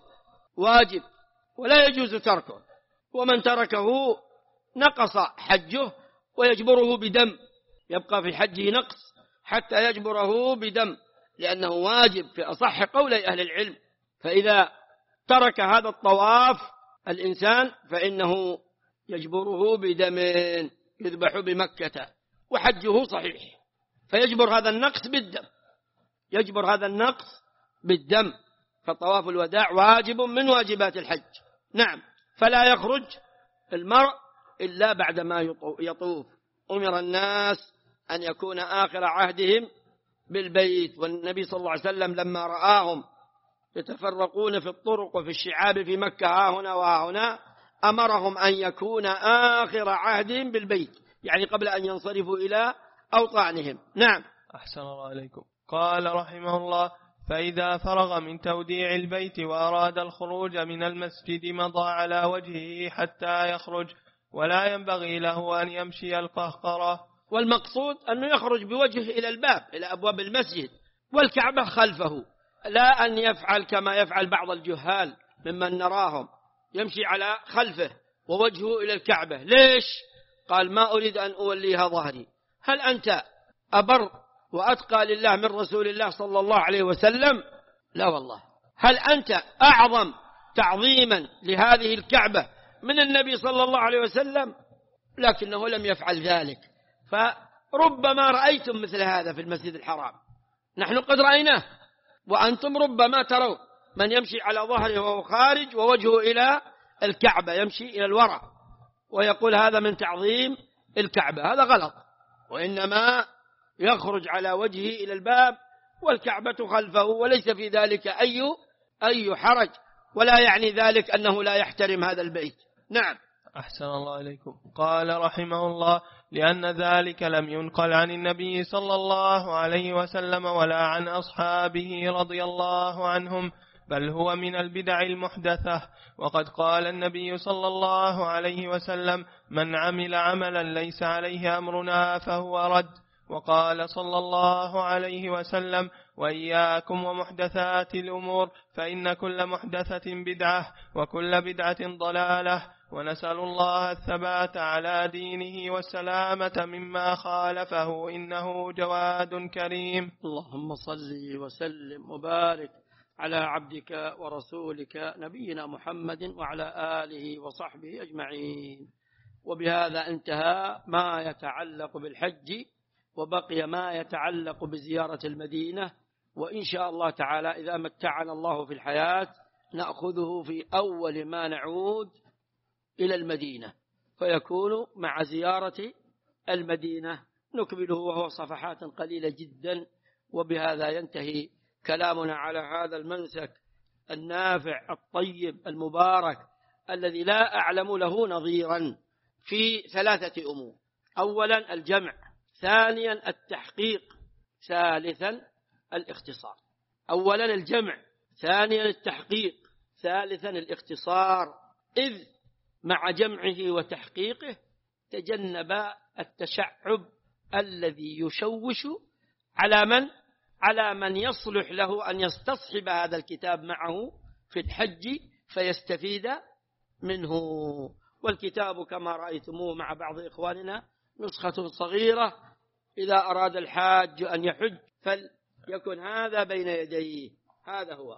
واجب ولا يجوز تركه، ومن تركه نقص حجه ويجبره بدم، يبقى في حجه نقص حتى يجبره بدم، لأنه واجب في أصح قولي أهل العلم. فإذا ترك هذا الطواف الإنسان فإنه يجبره بدم، يذبح بمكة وحجه صحيح، فيجبر هذا النقص بالدم، يجبر هذا النقص بالدم. فطواف الوداع واجب من واجبات الحج. نعم. فلا يخرج المرء إلا بعدما يطوف. أمر الناس أن يكون آخر عهدهم بالبيت. والنبي صلى الله عليه وسلم لما رآهم يتفرقون في الطرق وفي الشعاب في مكة ها هنا وها هنا أمرهم أن يكون آخر عهدهم بالبيت، يعني قبل أن ينصرفوا إلى أوطانهم. نعم. أحسن الله عليكم. قال رحمه الله: فإذا فرغ من توديع البيت وأراد الخروج من المسجد مضى على وجهه حتى يخرج، ولا ينبغي له أن يمشي القهقرة. والمقصود أنه يخرج بوجهه إلى الباب، إلى أبواب المسجد، والكعبة خلفه، لا أن يفعل كما يفعل بعض الجهال ممن نراهم يمشي على خلفه ووجهه إلى الكعبة. ليش؟ قال: ما أريد أن أوليها ظهري. هل أنت أبر وأتقى لله من رسول الله صلى الله عليه وسلم؟ لا والله. هل أنت أعظم تعظيما لهذه الكعبة من النبي صلى الله عليه وسلم؟ لكنه لم يفعل ذلك. فربما رأيتم مثل هذا في المسجد الحرام، نحن قد رأيناه، وأنتم ربما ترون من يمشي على ظهره وهو خارج ووجهه إلى الكعبة، يمشي إلى الوراء ويقول هذا من تعظيم الكعبة. هذا غلط، وإنما يخرج على وجهه إلى الباب والكعبة خلفه، وليس في ذلك أي حرج، ولا يعني ذلك أنه لا يحترم هذا البيت. نعم. أحسن الله إليكم. قال رحمه الله: لأن ذلك لم ينقل عن النبي صلى الله عليه وسلم ولا عن أصحابه رضي الله عنهم، بل هو من البدع المحدثة. وقد قال النبي صلى الله عليه وسلم: من عمل عملا ليس عليه أمرنا فهو رد. وقال صلى الله عليه وسلم: وإياكم ومحدثات الأمور، فإن كل محدثة بدعة وكل بدعة ضلالة. ونسأل الله الثبات على دينه والسلامة مما خالفه، إنه جواد كريم. اللهم صل وسلم وبارك على عبدك ورسولك نبينا محمد وعلى آله وصحبه أجمعين. وبهذا انتهى ما يتعلق بالحج، وبقي ما يتعلق بزيارة المدينة. وإن شاء الله تعالى إذا متعنا الله في الحياة نأخذه في أول ما نعود إلى المدينة، فيكون مع زيارة المدينة نكمله وهو صفحات قليلة جدا. وبهذا ينتهي كلامنا على هذا المنسك النافع الطيب المبارك الذي لا أعلم له نظيرا في 3 أمور: أولا الجمع، ثانيا التحقيق، ثالثا الاختصار. أولا الجمع، ثانيا التحقيق، ثالثا الاختصار، إذ مع جمعه وتحقيقه تجنب التشعب الذي يشوش على من يصلح له أن يستصحب هذا الكتاب معه في الحج فيستفيد منه. والكتاب كما رأيتموه مع بعض إخواننا نسخة صغيرة، إذا أراد الحاج أن يحج فليكن هذا بين يديه، هذا هو،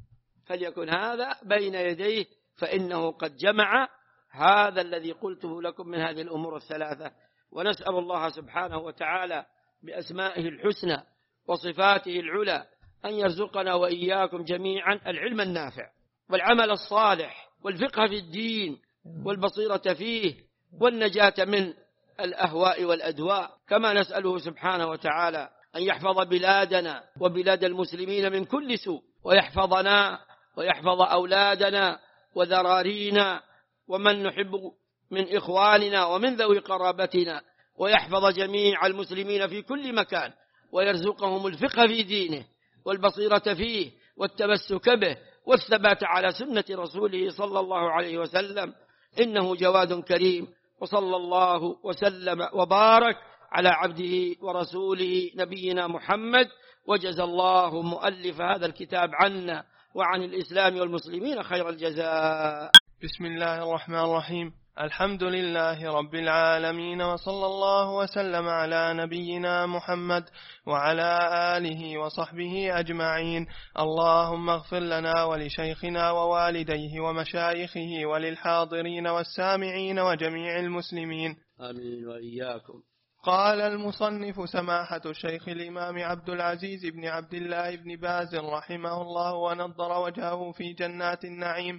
فليكن هذا بين يديه، فإنه قد جمع هذا الذي قلته لكم من هذه الأمور الثلاثة. ونسأل الله سبحانه وتعالى بأسمائه الحسنى وصفاته العلى أن يرزقنا وإياكم جميعا العلم النافع والعمل الصالح والفقه في الدين والبصيرة فيه والنجاة من الأهواء والأدواء، كما نسأله سبحانه وتعالى أن يحفظ بلادنا وبلاد المسلمين من كل سوء، ويحفظنا ويحفظ أولادنا وذرارينا ومن نحب من إخواننا ومن ذوي قرابتنا، ويحفظ جميع المسلمين في كل مكان، ويرزقهم الفقه في دينه والبصيرة فيه والتمسك به والثبات على سنة رسوله صلى الله عليه وسلم، إنه جواد كريم. وصلى الله وسلم وبارك على عبده ورسوله نبينا محمد، وجزى الله مؤلف هذا الكتاب عنا وعن الإسلام والمسلمين خير الجزاء. بسم الله الرحمن الرحيم. الحمد لله رب العالمين، وصلى الله وسلم على نبينا محمد وعلى آله وصحبه أجمعين. اللهم اغفر لنا ولشيخنا ووالديه ومشايخه وللحاضرين والسامعين وجميع المسلمين، آمين وإياكم. قال المصنف سماحة الشيخ الإمام عبد العزيز بن عبد الله بن باز رحمه الله ونضر وجهه في جنات النعيم.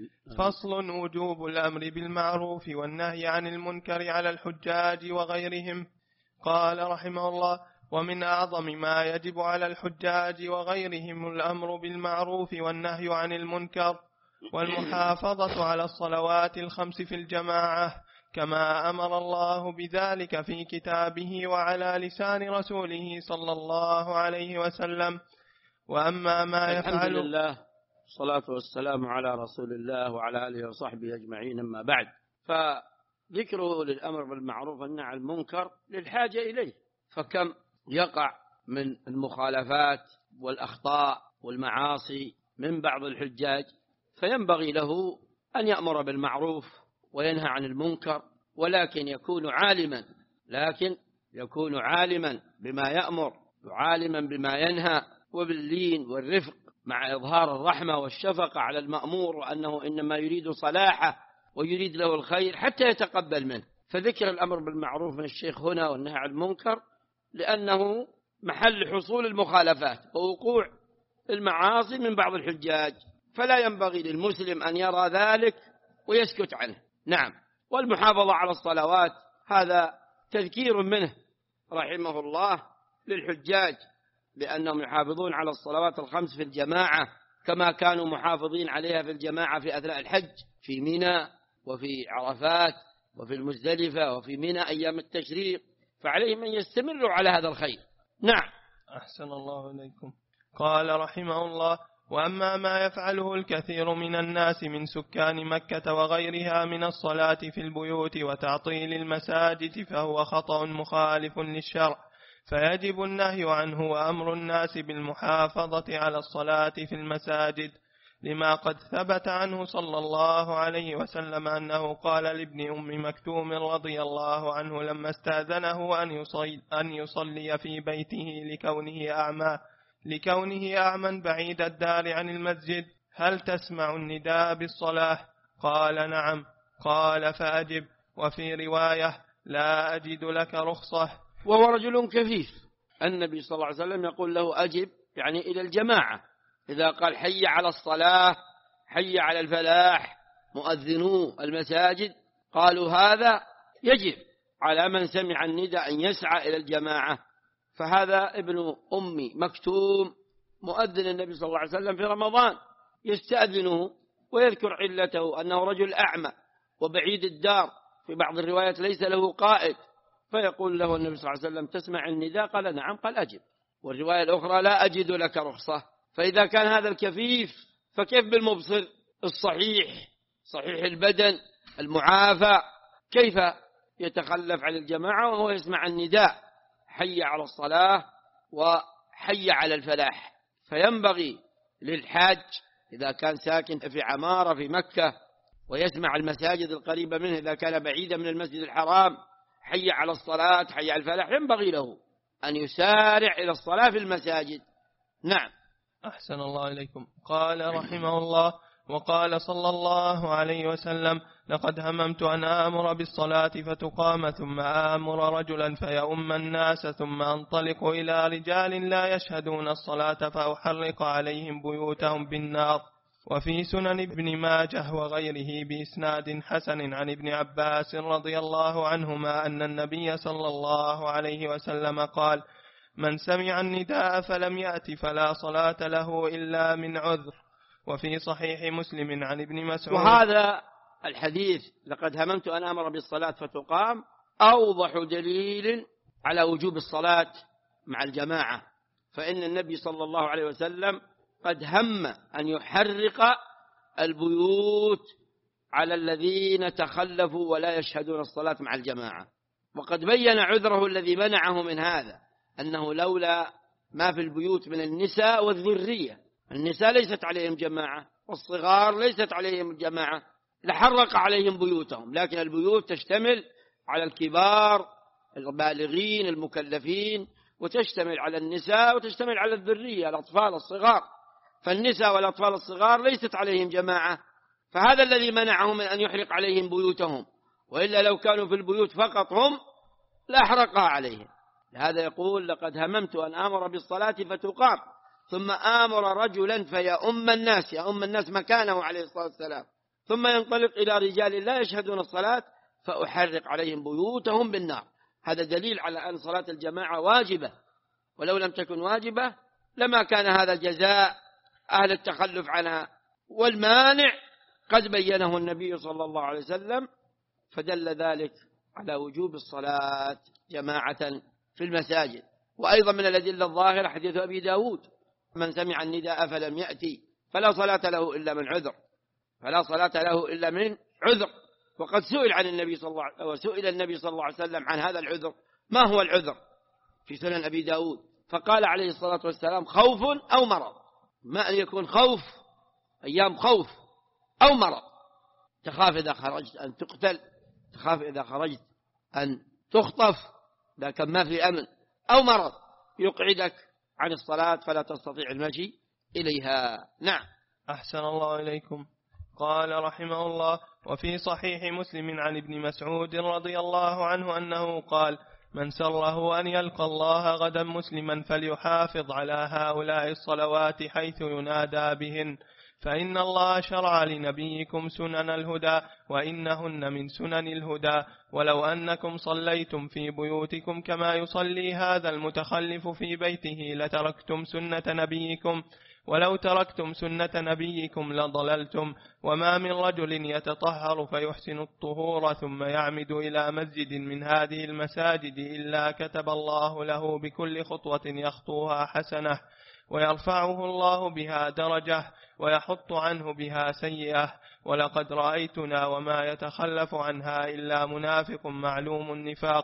فصل: وجوب الأمر بالمعروف والنهي عن المنكر على الحجاج وغيرهم. قال رحمه الله: ومن أعظم ما يجب على الحجاج وغيرهم الأمر بالمعروف والنهي عن المنكر، والمحافظة على الصلوات الخمس في الجماعة، كما أمر الله بذلك في كتابه وعلى لسان رسوله صلى الله عليه وسلم. وأما ما يفعل. الحمد لله، الصلاة والسلام على رسول الله وعلى آله وصحبه أجمعين، أما بعد، فذكره للأمر بالمعروف والنهي عن المنكر للحاجة إليه، فكم يقع من المخالفات والأخطاء والمعاصي من بعض الحجاج، فينبغي له أن يأمر بالمعروف وينهى عن المنكر، ولكن يكون عالما بما يأمر وعالما بما ينهى، وباللين والرفق، مع إظهار الرحمة والشفقة على المأمور، وأنه إنما يريد صلاحه ويريد له الخير حتى يتقبل منه. فذكر الأمر بالمعروف من الشيخ هنا والنهي عن المنكر لأنه محل حصول المخالفات ووقوع المعاصي من بعض الحجاج، فلا ينبغي للمسلم أن يرى ذلك ويسكت عنه. نعم. والمحافظة على الصلوات هذا تذكير منه رحمه الله للحجاج بأنهم يحافظون على الصلوات الخمس في الجماعة كما كانوا محافظين عليها في الجماعة في أثناء الحج، في منى وفي عرفات وفي المزدلفة وفي منى أيام التشريق، فعليهم أن يستمروا على هذا الخير. نعم. أحسن الله إليكم. قال رحمه الله: وأما ما يفعله الكثير من الناس من سكان مكة وغيرها من الصلاة في البيوت وتعطيل المساجد فهو خطأ مخالف للشرع، فيجب النهي عنه وأمر الناس بالمحافظة على الصلاة في المساجد، لما قد ثبت عنه صلى الله عليه وسلم أنه قال لابن أم مكتوم رضي الله عنه لما استأذنه أن يصلي في بيته لكونه أعمى بعيد الدار عن المسجد: هل تسمع النداء بالصلاة؟ قال: نعم. قال: فأجب. وفي رواية: لا أجد لك رخصة. وهو رجل كفيف، النبي صلى الله عليه وسلم يقول له أجب، يعني إلى الجماعة. إذا قال حي على الصلاة، حي على الفلاح، مؤذنو المساجد، قالوا هذا يجب على من سمع النداء أن يسعى إلى الجماعة. فهذا ابن أم مكتوم مؤذن النبي صلى الله عليه وسلم في رمضان، يستأذنه ويذكر علته أنه رجل أعمى وبعيد الدار، في بعض الروايات ليس له قائد، فيقول له النبي صلى الله عليه وسلم: تسمع النداء؟ قال: نعم. قال: أجب. والرواية الأخرى: لا أجد لك رخصة. فإذا كان هذا الكفيف فكيف بالمبصر الصحيح صحيح البدن المعافى؟ كيف يتخلف عن الجماعة وهو يسمع النداء حي على الصلاة وحي على الفلاح؟ فينبغي للحاج إذا كان ساكن في عمارة في مكة ويسمع المساجد القريبة منه إذا كان بعيدا من المسجد الحرام حي على الصلاة حي على الفلاح، ينبغي له أن يسارع إلى الصلاة في المساجد. نعم. أحسن الله إليكم. قال رحمه الله: وقال صلى الله عليه وسلم: لقد هممت أن آمر بالصلاة فتقام ثم آمر رجلا فيؤم الناس ثم أنطلق إلى رجال لا يشهدون الصلاة فأحرق عليهم بيوتهم بالنار. وفي سنن ابن ماجه وغيره بإسناد حسن عن ابن عباس رضي الله عنهما أن النبي صلى الله عليه وسلم قال: من سمع النداء فلم يأت فلا صلاة له إلا من عذر. وفي صحيح مسلم عن ابن مسعود. وهذا الحديث لقد هممت أن أمر بالصلاة فتقام أوضح دليل على وجوب الصلاة مع الجماعة، فإن النبي صلى الله عليه وسلم قد هم أن يحرق البيوت على الذين تخلفوا ولا يشهدون الصلاة مع الجماعة، وقد بين عذره الذي منعه من هذا، أنه لولا ما في البيوت من النساء والذرية، النساء ليست عليهم جماعة والصغار ليست عليهم جماعة، لحرق عليهم بيوتهم، لكن البيوت تشتمل على الكبار البالغين المكلفين، وتشتمل على النساء وتشتمل على الذرية الأطفال الصغار، فالنساء والأطفال الصغار ليست عليهم جماعة، فهذا الذي منعهم من أن يحرق عليهم بيوتهم، وإلا لو كانوا في البيوت فقط هم لأحرقها عليهم. لهذا يقول: لقد هممت أن آمر بالصلاة فتقام ثم آمر رجلا فيؤم الناس، يؤم الناس مكانه عليه الصلاة والسلام، ثم ينطلق إلى رجال لا يشهدون الصلاة فأحرق عليهم بيوتهم بالنار. هذا دليل على أن صلاة الجماعة واجبة، ولو لم تكن واجبة لما كان هذا جزاء أهل التخلف عنها، والمانع قد بينه النبي صلى الله عليه وسلم، فدل ذلك على وجوب الصلاة جماعة في المساجد. وأيضا من الأدلة الظاهرة حديث أبي داود: من سمع النداء فلم يأتي فلا صلاة له إلا من عذر، فلا صلاة له إلا من عذر. وقد سئل النبي صلى الله عليه وسلم عن هذا العذر: ما هو العذر؟ في سنن أبي داود، فقال عليه الصلاة والسلام: خوف أو مرض. ما أن يكون خوف، أيام خوف أو مرض، تخاف إذا خرجت أن تقتل، تخاف إذا خرجت أن تخطف، لكن ما في أمن، أو مرض يقعدك عن الصلاة فلا تستطيع المشي إليها. نعم. أحسن الله إليكم. قال رحمه الله: وفي صحيح مسلم عن ابن مسعود رضي الله عنه أنه قال: من سره أن يلقى الله غدا مسلما فليحافظ على هؤلاء الصلوات حيث ينادى بهن، فإن الله شرع لنبيكم سنن الهدى وإنهن من سنن الهدى، ولو أنكم صليتم في بيوتكم كما يصلي هذا المتخلف في بيته لتركتم سنة نبيكم، ولو تركتم سنة نبيكم لضللتم. وما من رجل يتطهر فيحسن الطهور ثم يعمد إلى مسجد من هذه المساجد إلا كتب الله له بكل خطوة يخطوها حسنة، ويرفعه الله بها درجة، ويحط عنه بها سيئة. ولقد رأيتنا وما يتخلف عنها إلا منافق معلوم النفاق.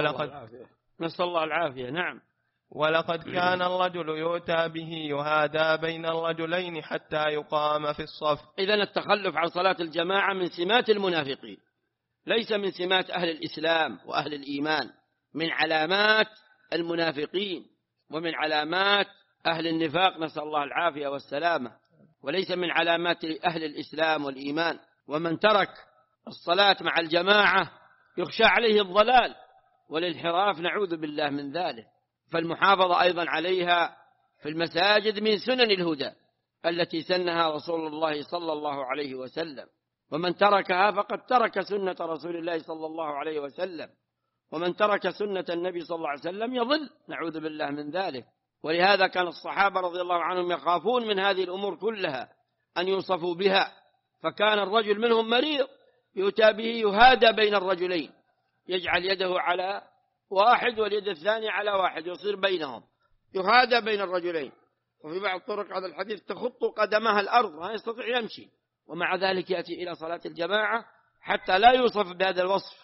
نسأل الله العافية. نعم. ولقد كان الرجل يؤتى به يهادى بين الرجلين حتى يقام في الصف. إذن التخلف عن صلاة الجماعة من سمات المنافقين، ليس من سمات أهل الإسلام وأهل الإيمان، من علامات المنافقين ومن علامات أهل النفاق، نسأل الله العافية والسلامة، وليس من علامات أهل الإسلام والإيمان. ومن ترك الصلاة مع الجماعة يخشى عليه الضلال والانحراف، نعوذ بالله من ذلك. فالمحافظة أيضا عليها في المساجد من سنن الهدى التي سنها رسول الله صلى الله عليه وسلم، ومن تركها فقد ترك سنة رسول الله صلى الله عليه وسلم، ومن ترك سنة النبي صلى الله عليه وسلم يضل، نعوذ بالله من ذلك. ولهذا كان الصحابة رضي الله عنهم يخافون من هذه الأمور كلها أن يوصفوا بها، فكان الرجل منهم مريض يؤتى به يهادى بين الرجلين، يجعل يده على واحد واليد الثانية على واحد، يصير بينهم، يهادى بين الرجلين، وفي بعض طرق هذا الحديث تخط قدمها الأرض ما يستطيع يمشي، ومع ذلك يأتي إلى صلاة الجماعة حتى لا يوصف بهذا الوصف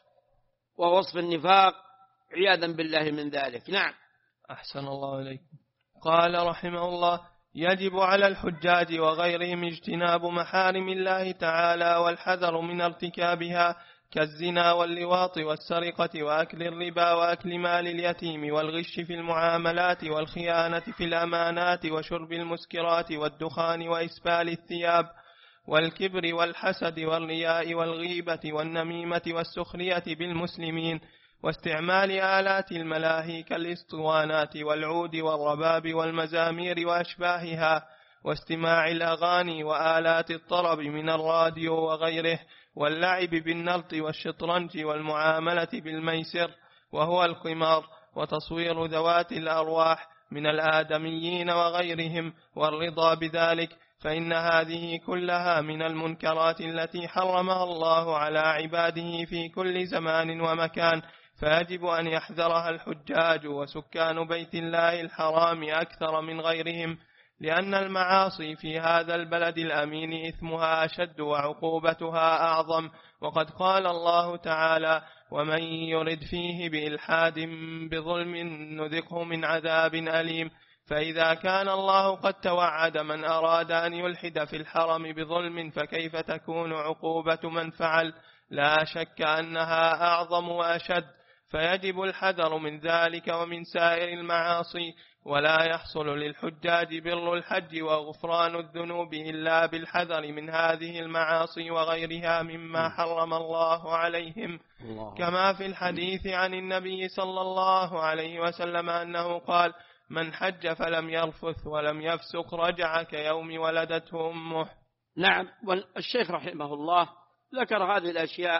ووصف النفاق عياذا بالله من ذلك. نعم. أحسن الله إليكم. قال رحمه الله: يجب على الحجاج وغيرهم اجتناب محارم الله تعالى والحذر من ارتكابها كالزنا واللواط والسرقة وأكل الربا وأكل مال اليتيم والغش في المعاملات والخيانة في الأمانات وشرب المسكرات والدخان وإسبال الثياب والكبر والحسد والرياء والغيبة والنميمة والسخرية بالمسلمين واستعمال آلات الملاهي كالاسطوانات والعود والرباب والمزامير وأشباهها واستماع الأغاني وآلات الطرب من الراديو وغيره واللعب بالنرط والشطرنج والمعاملة بالميسر وهو القمار وتصوير ذوات الأرواح من الآدميين وغيرهم والرضا بذلك، فإن هذه كلها من المنكرات التي حرمها الله على عباده في كل زمان ومكان، فيجب أن يحذرها الحجاج وسكان بيت الله الحرام أكثر من غيرهم، لأن المعاصي في هذا البلد الأمين إثمها أشد وعقوبتها أعظم. وقد قال الله تعالى: ومن يرد فيه بإلحاد بظلم نذقه من عذاب أليم. فإذا كان الله قد توعد من أراد أن يلحد في الحرم بظلم، فكيف تكون عقوبة من فعل؟ لا شك أنها أعظم وأشد، فيجب الحذر من ذلك ومن سائر المعاصي، ولا يحصل للحجاج بر الحج وغفران الذنوب إلا بالحذر من هذه المعاصي وغيرها مما حرم الله عليهم، كما في الحديث عن النبي صلى الله عليه وسلم أنه قال: من حج فلم يرفث ولم يفسق رجع كيوم ولدته أمه. نعم. والشيخ رحمه الله ذكر هذه الأشياء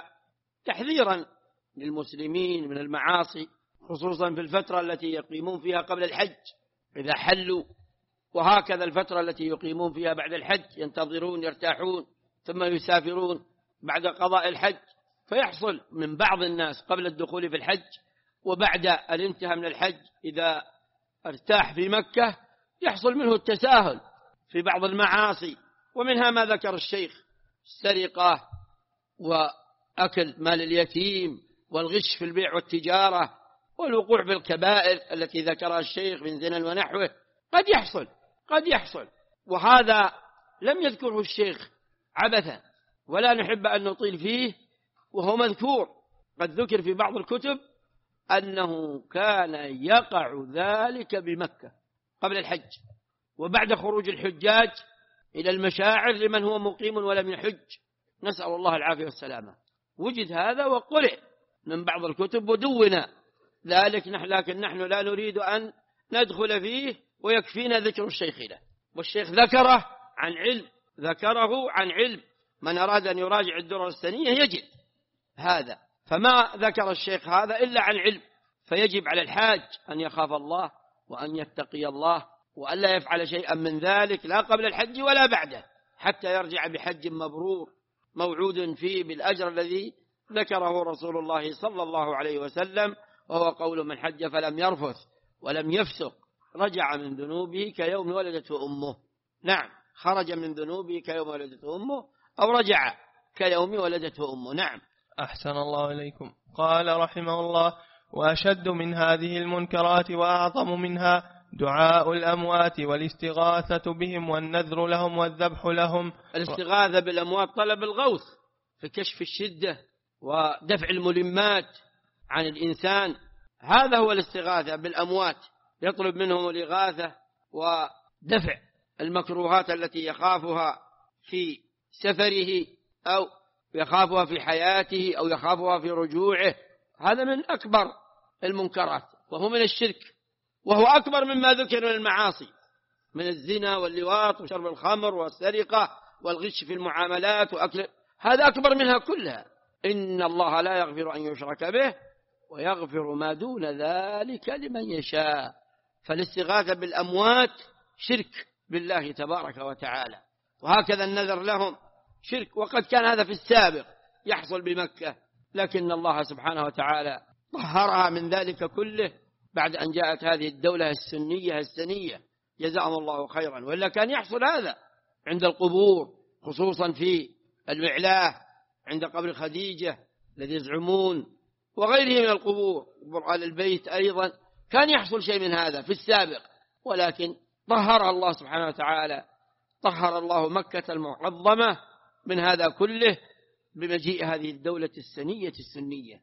تحذيرا للمسلمين من المعاصي، خصوصا في الفترة التي يقيمون فيها قبل الحج إذا حلوا، وهكذا الفترة التي يقيمون فيها بعد الحج، ينتظرون يرتاحون ثم يسافرون بعد قضاء الحج، فيحصل من بعض الناس قبل الدخول في الحج وبعد الانتهاء من الحج إذا ارتاح في مكة يحصل منه التساهل في بعض المعاصي، ومنها ما ذكر الشيخ: السرقة وأكل مال اليتيم والغش في البيع والتجارة والوقوع بالكبائر التي ذكرها الشيخ من زنا ونحوه. قد يحصل، وهذا لم يذكره الشيخ عبثا، ولا نحب أن نطيل فيه، وهو مذكور قد ذكر في بعض الكتب أنه كان يقع ذلك بمكة قبل الحج، وبعد خروج الحجاج إلى المشاعر لمن هو مقيم ولم يحج، نسأل الله العافية والسلامة. وجد هذا وقرئ من بعض الكتب ودون ذلك، لكن نحن لا نريد أن ندخل فيه، ويكفينا ذكر الشيخ له، والشيخ ذكره عن علم، من أراد أن يراجع الدرر السنية يجد هذا، فما ذكر الشيخ هذا إلا عن علم. فيجب على الحاج أن يخاف الله وأن يتقي الله وألا يفعل شيئا من ذلك لا قبل الحج ولا بعده، حتى يرجع بحج مبرور موعود فيه بالأجر الذي ذكره رسول الله صلى الله عليه وسلم، وهو قول: من حج فلم يرفث ولم يفسق رجع من ذنوبه كيوم ولدته أمه. نعم، خرج من ذنوبه كيوم ولدته أمه، أو رجع كيوم ولدته أمه. نعم. أحسن الله إليكم. قال رحمه الله: وأشد من هذه المنكرات وأعظم منها دعاء الأموات والاستغاثة بهم والنذر لهم والذبح لهم. الاستغاثة بالأموات طلب الغوث في كشف الشدة ودفع الملمات عن الإنسان، هذا هو الاستغاثة بالأموات، يطلب منهم الإغاثة ودفع المكروهات التي يخافها في سفره أو يخافها في حياته أو يخافها في رجوعه. هذا من أكبر المنكرات، وهو من الشرك، وهو أكبر مما ذكر من المعاصي، من الزنا واللواط وشرب الخمر والسرقة والغش في المعاملات وأكل، هذا أكبر منها كلها. إن الله لا يغفر أن يشرك به ويغفر ما دون ذلك لمن يشاء. فالاستغاثة بالأموات شرك بالله تبارك وتعالى، وهكذا النذر لهم شرك، وقد كان هذا في السابق يحصل بمكة، لكن الله سبحانه وتعالى طهرها من ذلك كله بعد أن جاءت هذه الدولة السنية السنية جزاهم الله خيرا. وإلا كان يحصل هذا عند القبور، خصوصا في المعلاه عند قبر خديجة الذي يزعمون، وغيره من القبور، قبور آل البيت أيضا، كان يحصل شيء من هذا في السابق. ولكن طهر الله سبحانه وتعالى، طهر الله مكة المعظمة من هذا كله بمجيء هذه الدولة السنية السنية،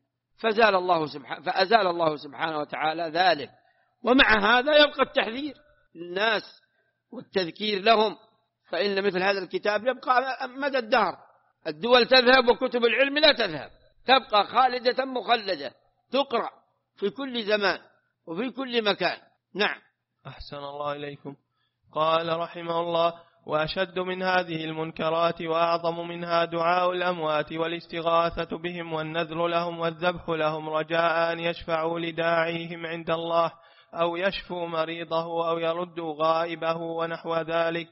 فأزال الله سبحانه وتعالى ذلك. ومع هذا يبقى التحذير للناس والتذكير لهم، فإن مثل هذا الكتاب يبقى مدى الدهر. الدول تذهب وكتب العلم لا تذهب، تبقى خالدة مخلدة، تقرأ في كل زمان وفي كل مكان. نعم. أحسن الله إليكم. قال رحمه الله: وأشد من هذه المنكرات وأعظم منها دعاء الأموات والاستغاثة بهم والنذر لهم والذبح لهم رجاء أن يشفعوا لداعيهم عند الله، أو يشفوا مريضه، أو يردوا غائبه ونحو ذلك.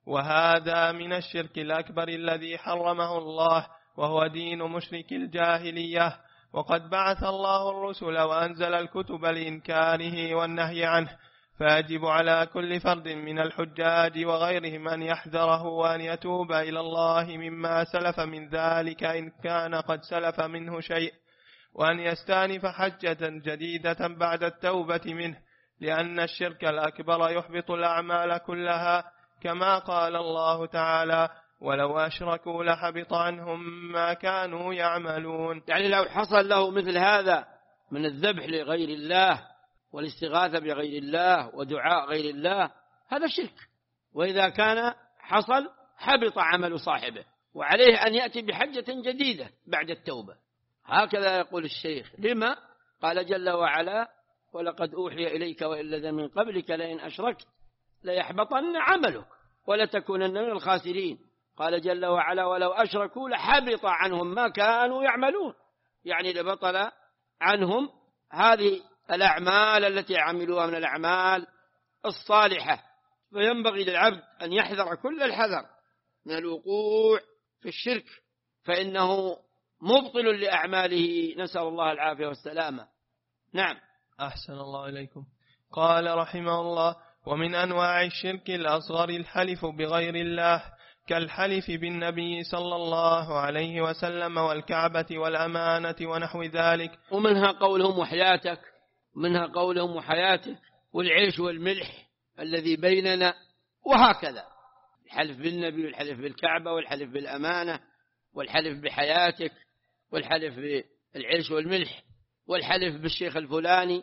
وهذا من الشرك الأكبر الذي حرمه الله، وهو دين مشرك الجاهلية. وقد بعث الله الرسل وأنزل الكتب لإنكاره والنهي عنه، فيجب على كل فرد من الحجاج وغيرهم أن يحذره وأن يتوب إلى الله مما سلف من ذلك إن كان قد سلف منه شيء، وأن يستأنف حجة جديدة بعد التوبة منه، لأن الشرك الأكبر يحبط الأعمال كلها، كما قال الله تعالى: ولو أشركوا لحبط عنهم ما كانوا يعملون. يعني لو حصل له مثل هذا من الذبح لغير الله والاستغاثة بغير الله ودعاء غير الله، هذا شرك. وإذا كان حصل حبط عمل صاحبه، وعليه أن يأتي بحجة جديدة بعد التوبة. هكذا يقول الشيخ. لما؟ قال جل وعلا: ولقد أوحي إليك وإن الذين من قبلك لئن أشركت ليحبطن عملك ولتكونن من الخاسرين. قال جل وعلا: ولو أشركوا لحبط عنهم ما كانوا يعملون، يعني لبطل عنهم هذه الأعمال التي عملوها من الأعمال الصالحة. فينبغي للعبد أن يحذر كل الحذر من الوقوع في الشرك، فإنه مبطل لأعماله، نسأل الله العافية والسلامة. نعم. أحسن الله إليكم. قال رحمه الله: ومن أنواع الشرك الأصغر الحلف بغير الله، كالحلف بالنبي صلى الله عليه وسلم والكعبة والأمانة ونحو ذلك. ومنها قولهم وحياتك، منها قولهم وحياتك، والعيش والملح الذي بيننا، وهكذا. الحلف بالنبي والحلف بالكعبة والحلف بالأمانة والحلف بحياتك والحلف بالعيش والملح والحلف بالشيخ الفلاني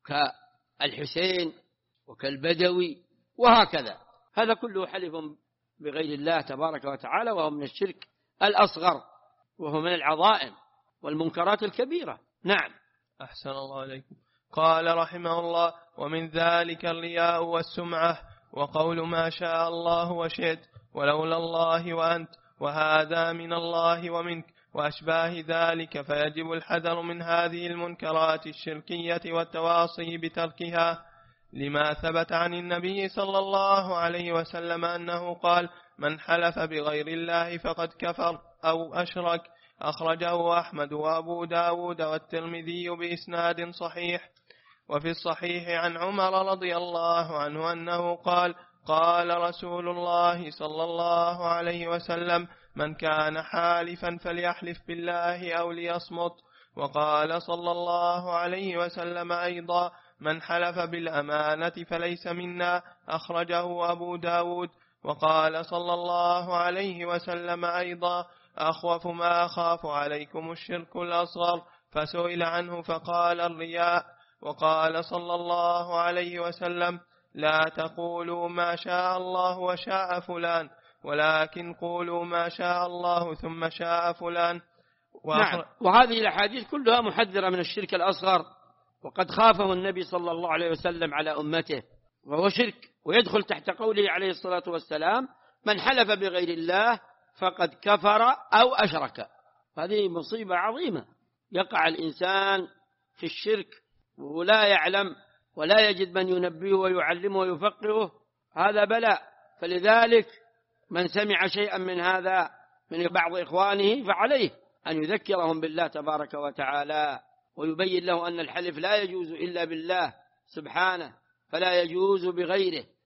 كالحسين وكالبدوي وهكذا. هذا كله حلف بغير الله تبارك وتعالى، وهو من الشرك الأصغر، وهو من العظائم والمنكرات الكبيرة. نعم. أحسن الله إليكم. قال رحمه الله: ومن ذلك الرياء والسمعة، وقول ما شاء الله وشئت، ولولا الله وأنت، وهذا من الله ومنك، وأشباه ذلك. فيجب الحذر من هذه المنكرات الشركية والتواصي بتركها، لما ثبت عن النبي صلى الله عليه وسلم أنه قال: من حلف بغير الله فقد كفر أو أشرك. أخرجه أحمد وأبو داود والترمذي بإسناد صحيح. وفي الصحيح عن عمر رضي الله عنه أنه قال: قال رسول الله صلى الله عليه وسلم: من كان حالفا فليحلف بالله أو ليصمت. وقال صلى الله عليه وسلم أيضا: من حلف بالأمانة فليس منا. أخرجه أبو داود. وقال صلى الله عليه وسلم أيضا: أخوف ما أخاف عليكم الشرك الأصغر. فسئل عنه فقال: الرياء. وقال صلى الله عليه وسلم: لا تقولوا ما شاء الله وشاء فلان، ولكن قولوا ما شاء الله ثم شاء فلان. نعم. وهذه الأحاديث كلها محذرة من الشرك الأصغر، وقد خافه النبي صلى الله عليه وسلم على أمته، وهو شرك، ويدخل تحت قوله عليه الصلاة والسلام: من حلف بغير الله فقد كفر أو أشرك. هذه مصيبة عظيمة، يقع الإنسان في الشرك ولا يعلم ولا يجد من ينبيه ويعلمه ويفقهه، هذا بلاء. فلذلك من سمع شيئا من هذا من بعض إخوانه فعليه أن يذكرهم بالله تبارك وتعالى، ويبين له أن الحلف لا يجوز إلا بالله سبحانه، فلا يجوز بغيره،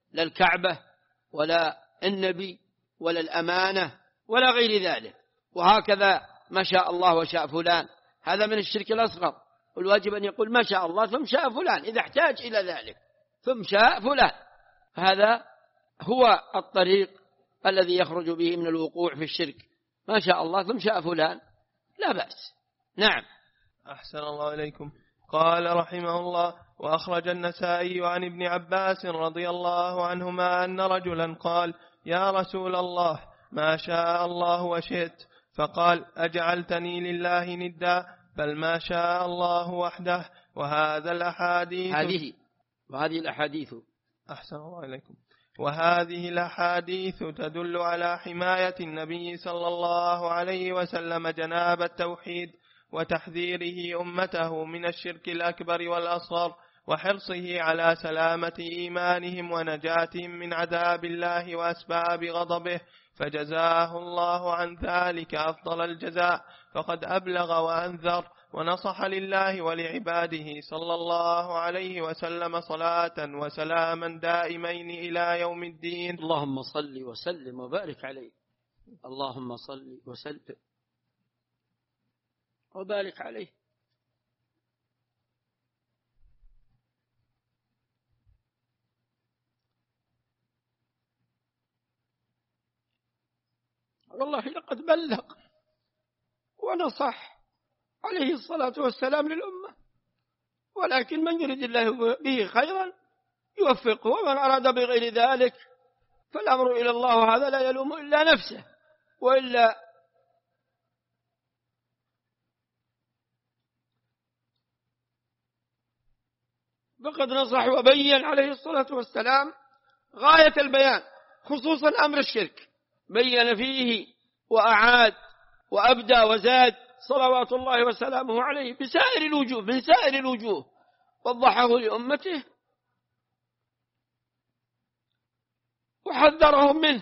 لا الكعبة ولا النبي ولا الأمانة ولا غير ذلك. وهكذا ما شاء الله وشاء فلان، هذا من الشرك الأصغر. والواجب أن يقول ما شاء الله ثم شاء فلان إذا احتاج إلى ذلك، ثم شاء فلان. هذا هو الطريق الذي يخرج به من الوقوع في الشرك. ما شاء الله ثم شاء فلان لا بأس. نعم. أحسن الله إليكم. قال رحمه الله: وأخرج النسائي عن ابن عباس رضي الله عنهما أن رجلا قال: يا رسول الله، ما شاء الله وشئت. فقال: أجعلتني لله ندا؟ بل ما شاء الله وحده. وهذه الأحاديث أحسن الله إليكم. وهذه الأحاديث تدل على حماية النبي صلى الله عليه وسلم جناب التوحيد، وتحذيره أمته من الشرك الأكبر والأصغر، وحرصه على سلامة إيمانهم ونجاتهم من عذاب الله وأسباب غضبه، فجزاه الله عن ذلك أفضل الجزاء، فقد أبلغ وأنذر ونصح لله ولعباده صلى الله عليه وسلم صلاة وسلاما دائمين إلى يوم الدين. اللهم صل وسلم وبارك عليه. اللهم صل وسلم وبارك عليه. والله لقد بلغ ونصح عليه الصلاة والسلام للأمة، ولكن من يريد الله به خيرا يوفقه، ومن أراد بغير ذلك فالأمر إلى الله، وهذا لا يلوم إلا نفسه، وإلا فقد نصح وبين عليه الصلاة والسلام غاية البيان، خصوصا أمر الشرك، بين فيه وأعاد وأبدى وزاد صلوات الله وسلامه عليه بسائر الوجوه، من سائر الوجوه، وضحه لأمته وحذرهم منه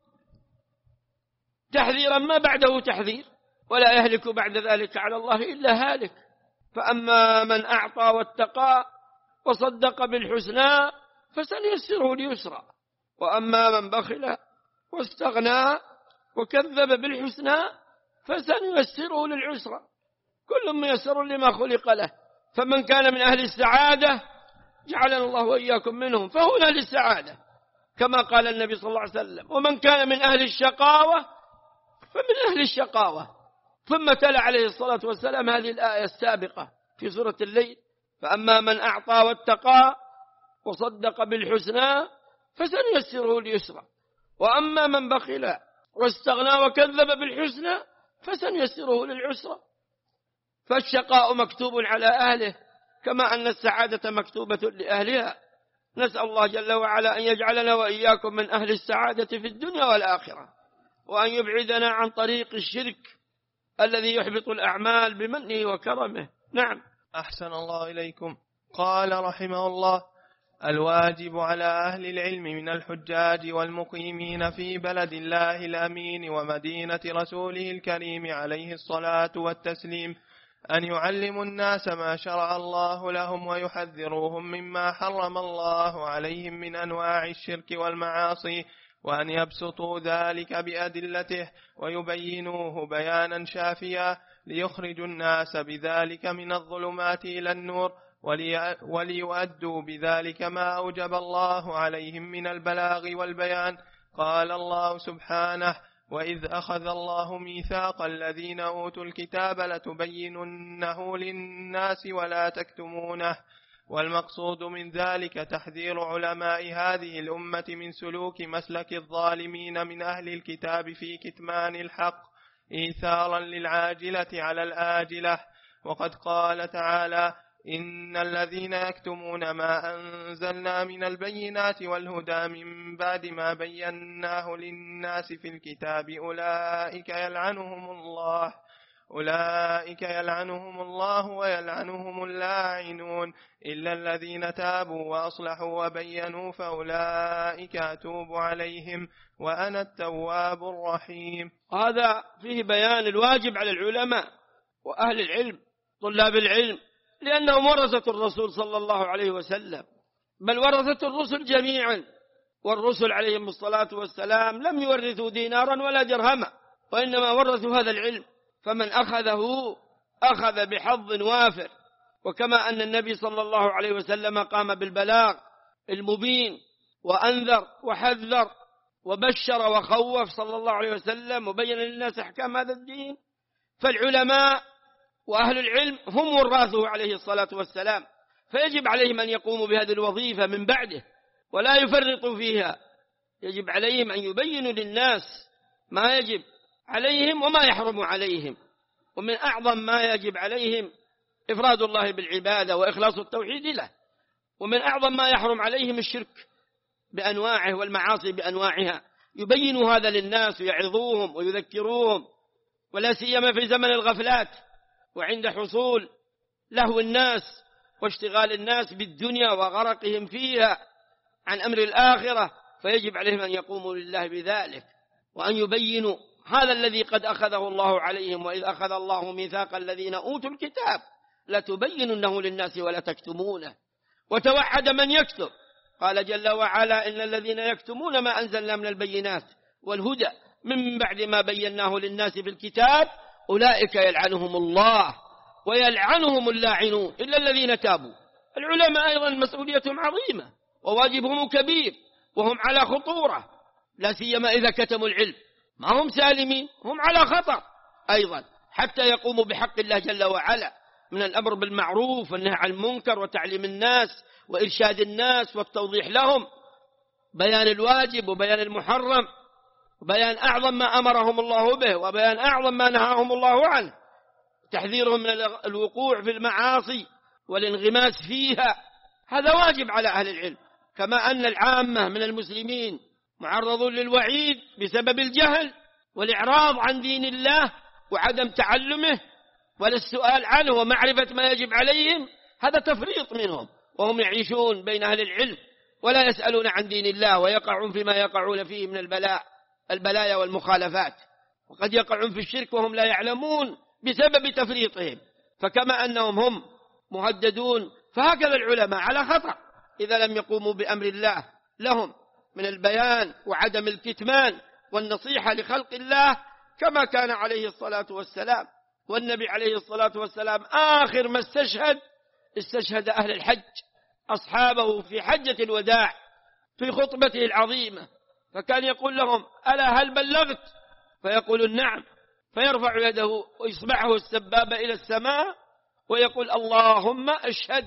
تحذيرا ما بعده تحذير، ولا يهلك بعد ذلك على الله إلا هالك. فأما من أعطى واتقى وصدق بالحسنى فسنيسره ليسرى، وأما من بخل واستغنى وكذب بالحسنى فسنيسره للعسرى. كل ميسر لما خلق له، فمن كان من أهل السعادة جعلنا الله وإياكم منهم، فهو من أهل السعادة كما قال النبي صلى الله عليه وسلم، ومن كان من أهل الشقاوة فمن أهل الشقاوة. ثم تلا عليه الصلاة والسلام هذه الآية السابقة في سورة الليل: فأما من أعطى واتقى وصدق بالحسنى فسنيسره ليسرى، وأما من بخل واستغنى وكذب بالحسنى فسنيسره للعسرى. فالشقاء مكتوب على أهله كما أن السعادة مكتوبة لأهلها. نسأل الله جل وعلا أن يجعلنا وإياكم من أهل السعادة في الدنيا والآخرة، وأن يبعدنا عن طريق الشرك الذي يحبط الأعمال بمنه وكرمه. نعم. أحسن الله إليكم. قال رحمه الله: الواجب على أهل العلم من الحجاج والمقيمين في بلد الله الأمين ومدينة رسوله الكريم عليه الصلاة والتسليم أن يعلموا الناس ما شرع الله لهم، ويحذروهم مما حرم الله عليهم من أنواع الشرك والمعاصي، وأن يبسطوا ذلك بأدلته ويبينوه بيانا شافيا، ليخرجوا الناس بذلك من الظلمات إلى النور، وليؤدوا بذلك ما أوجب الله عليهم من البلاغ والبيان. قال الله سبحانه: وإذ أخذ الله ميثاق الذين أوتوا الكتاب لتبيننه للناس ولا تكتمونه. والمقصود من ذلك تحذير علماء هذه الأمة من سلوك مسلك الظالمين من أهل الكتاب في كتمان الحق إيثارا للعاجلة على الآجلة. وقد قال تعالى: إن الذين يكتمون ما أنزلنا من البينات والهدى من بعد ما بيناه للناس في الكتاب أولئك يلعنهم الله ويلعنهم اللاعنون إلا الذين تابوا وأصلحوا وبينوا فأولئك أتوب عليهم وأنا التواب الرحيم. هذا فيه بيان الواجب على العلماء وأهل العلم طلاب العلم، لأنهم ورثة الرسول صلى الله عليه وسلم، بل ورثة الرسل جميعا، والرسل عليهم الصلاة والسلام لم يورثوا دينارا ولا درهما، وإنما ورثوا هذا العلم، فمن أخذه أخذ بحظ وافر. وكما أن النبي صلى الله عليه وسلم قام بالبلاغ المبين وأنذر وحذر وبشر وخوف صلى الله عليه وسلم وبين للناس أحكام هذا الدين، فالعلماء وأهل العلم هم وراثه عليه الصلاة والسلام، فيجب عليهم أن يقوموا بهذه الوظيفة من بعده ولا يفرطوا فيها. يجب عليهم أن يبينوا للناس ما يجب عليهم وما يحرم عليهم. ومن أعظم ما يجب عليهم إفراد الله بالعبادة وإخلاص التوحيد له، ومن أعظم ما يحرم عليهم الشرك بأنواعه والمعاصي بأنواعها. يبينوا هذا للناس ويعظوهم ويذكروهم، ولا سيما في زمن الغفلات وعند حصول لهو الناس واشتغال الناس بالدنيا وغرقهم فيها عن أمر الآخرة، فيجب عليهم أن يقوموا لله بذلك وأن يبينوا هذا الذي قد أخذه الله عليهم. وإذ أخذ الله ميثاق الذين أوتوا الكتاب لتبيننه للناس ولا تكتمونه، وتوعد من يكتب. قال جل وعلا: إن الذين يكتمون ما أنزلنا من البينات والهدى من بعد ما بيناه للناس في الكتاب أولئك يلعنهم الله ويلعنهم اللاعنون إلا الذين تابوا. العلماء أيضا مسؤوليتهم عظيمة وواجبهم كبير، وهم على خطورة، لا سيما إذا كتموا العلم، ما هم سالمين، هم على خطر أيضا، حتى يقوموا بحق الله جل وعلا من الأمر بالمعروف والنهي عن المنكر وتعليم الناس وإرشاد الناس والتوضيح لهم، بيان الواجب وبيان المحرم وبيان أعظم ما أمرهم الله به وبيان أعظم ما نهاهم الله عنه، تحذيرهم من الوقوع في المعاصي والانغماس فيها. هذا واجب على أهل العلم، كما أن العامة من المسلمين معرضون للوعيد بسبب الجهل والإعراض عن دين الله وعدم تعلمه ولا السؤال عنه ومعرفة ما يجب عليهم. هذا تفريط منهم، وهم يعيشون بين أهل العلم ولا يسألون عن دين الله، ويقعون فيما يقعون فيه من البلايا والمخالفات، وقد يقعون في الشرك وهم لا يعلمون بسبب تفريطهم. فكما أنهم هم مهددون، فهكذا العلماء على خطر إذا لم يقوموا بأمر الله لهم من البيان وعدم الكتمان والنصيحة لخلق الله، كما كان عليه الصلاة والسلام. والنبي عليه الصلاة والسلام آخر ما استشهد أهل الحج أصحابه في حجة الوداع في خطبته العظيمة، فكان يقول لهم: ألا هل بلغت؟ فيقولون: نعم. فيرفع يده وإصبعه السبابة إلى السماء ويقول: اللهم اشهد،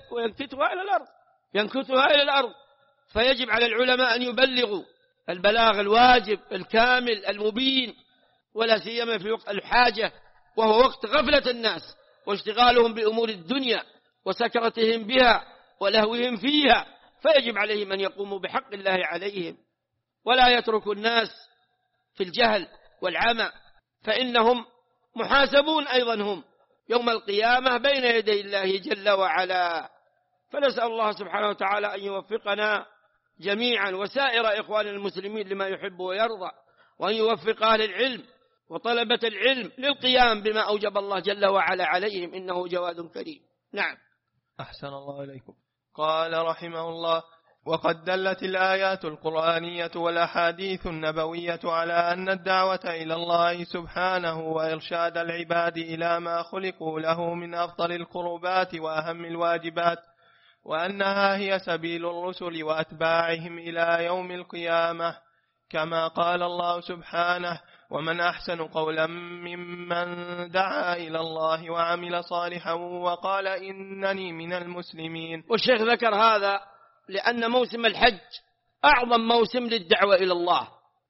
ينكتها إلى الأرض. فيجب على العلماء أن يبلغوا البلاغ الواجب الكامل المبين، ولا سيما في وقت الحاجة، وهو وقت غفلة الناس واشتغالهم بأمور الدنيا وسكرتهم بها ولهوهم فيها. فيجب عليهم أن يقوموا بحق الله عليهم ولا يتركوا الناس في الجهل والعمى، فإنهم محاسبون أيضا هم يوم القيامة بين يدي الله جل وعلا. فنسأل الله سبحانه وتعالى أن يوفقنا جميعا وسائر إخوان المسلمين لما يحب ويرضى، وأن يوفق أهل العلم وطلبة العلم للقيام بما أوجب الله جل وعلا عليهم، إنه جواد كريم. نعم. أحسن الله إليكم. قال رحمه الله: وقد دلت الآيات القرآنية والأحاديث النبوية على أن الدعوة إلى الله سبحانه وإرشاد العباد إلى ما خلقوا له من أفضل القربات وأهم الواجبات، وأنها هي سبيل الرسل وأتباعهم إلى يوم القيامة، كما قال الله سبحانه: ومن أحسن قولا ممن دعا إلى الله وعمل صالحا وقال إنني من المسلمين. والشيخ ذكر هذا لأن موسم الحج أعظم موسم للدعوة إلى الله.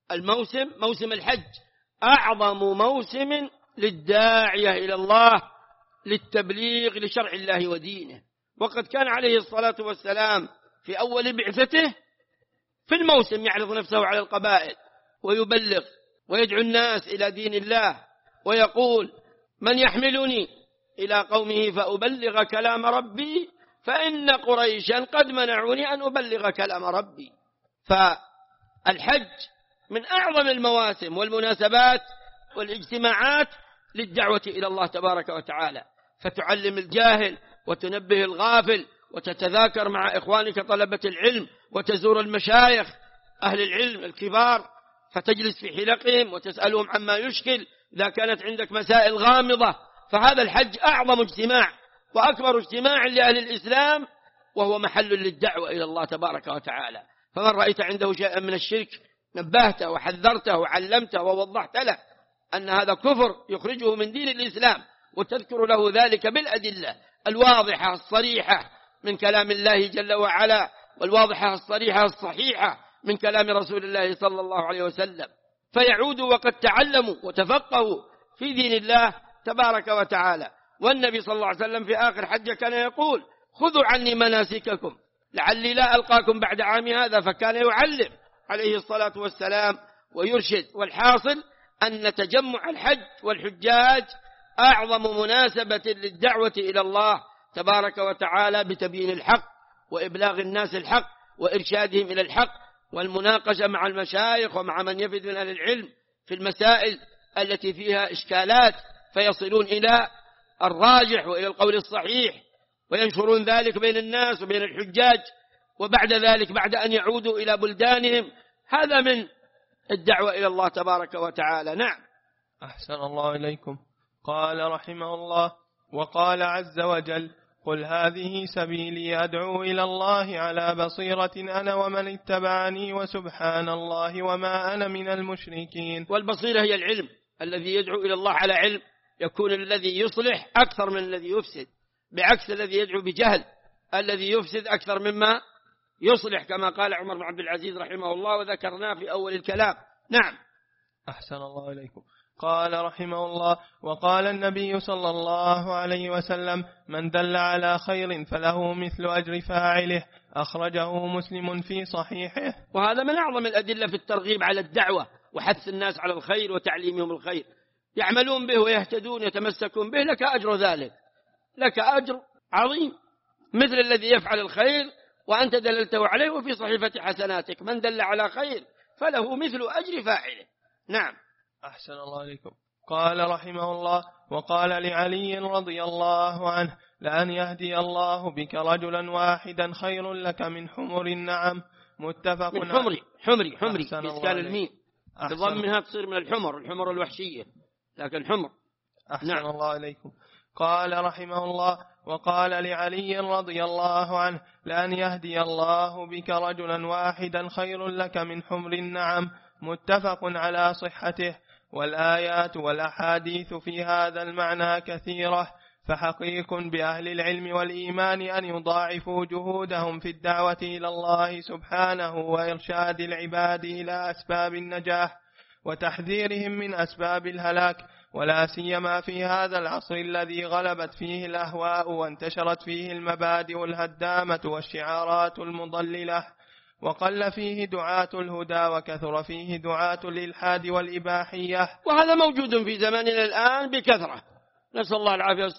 موسم الحج أعظم موسم للداعية إلى الله للتبليغ لشرع الله ودينه. وقد كان عليه الصلاة والسلام في أول بعثته في الموسم يعرض نفسه على القبائل ويبلغ ويدعو الناس إلى دين الله، ويقول: من يحملني إلى قومه فأبلغ كلام ربي فإن قريشا قد منعوني أن أبلغ كلام ربي. فالحج من أعظم المواسم والمناسبات والاجتماعات للدعوة إلى الله تبارك وتعالى، فتعلم الجاهل وتنبه الغافل وتتذاكر مع إخوانك طلبة العلم وتزور المشايخ أهل العلم الكبار فتجلس في حلقهم وتسألهم عما يشكل إذا كانت عندك مسائل غامضة. فهذا الحج أعظم اجتماع وأكبر اجتماع لأهل الإسلام، وهو محل للدعوة إلى الله تبارك وتعالى. فمن رأيت عنده شيئا من الشرك نبهته وحذرته وعلمته ووضحت له أن هذا كفر يخرجه من دين الإسلام، وتذكر له ذلك بالأدلة الواضحة الصريحة من كلام الله جل وعلا، والواضحة الصريحة الصحيحة من كلام رسول الله صلى الله عليه وسلم، فيعودوا وقد تعلموا وتفقهوا في دين الله تبارك وتعالى. والنبي صلى الله عليه وسلم في آخر حجة كان يقول: خذوا عني مناسككم لعلي لا ألقاكم بعد عامي هذا. فكان يعلم عليه الصلاة والسلام ويرشد. والحاصل أن تجمع الحج والحجاج أعظم مناسبة للدعوة إلى الله تبارك وتعالى بتبيين الحق وإبلاغ الناس الحق وإرشادهم إلى الحق، والمناقشة مع المشايخ ومع من يفد من أهل العلم في المسائل التي فيها إشكالات، فيصلون إلى الراجح وإلى القول الصحيح، وينشرون ذلك بين الناس وبين الحجاج. وبعد ذلك بعد أن يعودوا إلى بلدانهم، هذا من الدعوة إلى الله تبارك وتعالى. نعم. أحسن الله إليكم. قال رحمه الله: وقال عز وجل: قل هذه سبيلي أدعو إلى الله على بصيرة أنا ومن اتبعني وسبحان الله وما أنا من المشركين. والبصيرة هي العلم، الذي يدعو إلى الله على علم يكون الذي يصلح أكثر من الذي يفسد، بعكس الذي يدعو بجهل الذي يفسد أكثر مما يصلح، كما قال عمر بن عبد العزيز رحمه الله وذكرناه في أول الكلام. نعم. أحسن الله إليكم. قال رحمه الله: وقال النبي صلى الله عليه وسلم: من دل على خير فله مثل أجر فاعله. أخرجه مسلم في صحيحه. وهذا من أعظم الأدلة في الترغيب على الدعوة وحث الناس على الخير وتعليمهم الخير، يعملون به ويهتدون يتمسكون به، لك أجر ذلك، لك أجر عظيم مثل الذي يفعل الخير وأنت دللته عليه وفي صحيفة حسناتك. من دل على خير فله مثل أجر فاعله. نعم. أحسن الله عليكم. قال رحمه الله: وقال لعلي رضي الله عنه: لأن يهدي الله بك رجلا واحدا خير لك من حمر النعم. متفق. من حمري بإسكان الميم، بضمها تصير من الحمر الوحشية، لكن حمر. أحسن نعم. الله عليكم. قال رحمه الله: وقال لعلي رضي الله عنه: لأن يهدي الله بك رجلا واحدا خير لك من حمر النعم. متفق على صحته. والآيات والأحاديث في هذا المعنى كثيرة، فحقيق بأهل العلم والإيمان أن يضاعفوا جهودهم في الدعوة إلى الله سبحانه وإرشاد العباد إلى أسباب النجاح وتحذيرهم من أسباب الهلاك، ولا سيما في هذا العصر الذي غلبت فيه الأهواء وانتشرت فيه المبادئ الهدامة والشعارات المضللة، وقل فيه دعاة الهدى وكثر فيه دعاة الإلحاد والإباحية. وهذا موجود في زماننا الآن بكثرة، نسأل الله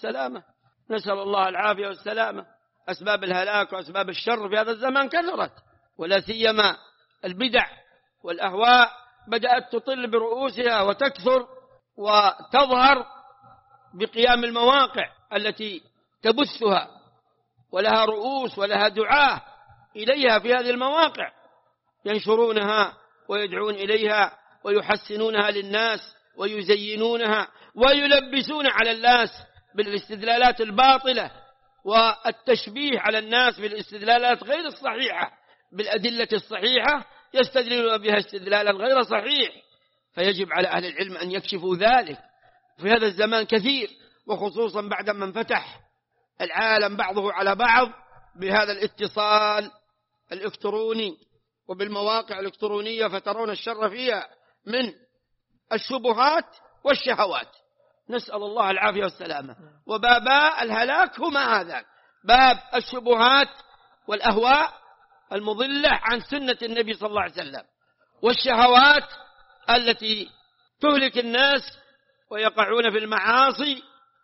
العافية والسلامة. أسباب الهلاك وأسباب الشر في هذا الزمان كثرت، ولا سيما البدع والأهواء بدأت تطل برؤوسها وتكثر وتظهر بقيام المواقع التي تبثها، ولها رؤوس ولها دعاة إليها في هذه المواقع، ينشرونها ويدعون إليها ويحسنونها للناس ويزينونها ويلبسون على الناس بالاستدلالات الباطلة والتشبيه على الناس بالاستدلالات غير الصحيحة بالأدلة الصحيحة، يستدلون بها استدلالا غير صحيح. فيجب على أهل العلم أن يكشفوا ذلك في هذا الزمان كثير، وخصوصا بعد ما انفتح العالم بعضه على بعض بهذا الاتصال الإلكتروني وبالمواقع الإلكترونية، فترون الشر فيها من الشبهات والشهوات، نسأل الله العافية والسلامة. وبابا الهلاك هما هذا، باب الشبهات والأهواء المضلة عن سنة النبي صلى الله عليه وسلم، والشهوات التي تهلك الناس ويقعون في المعاصي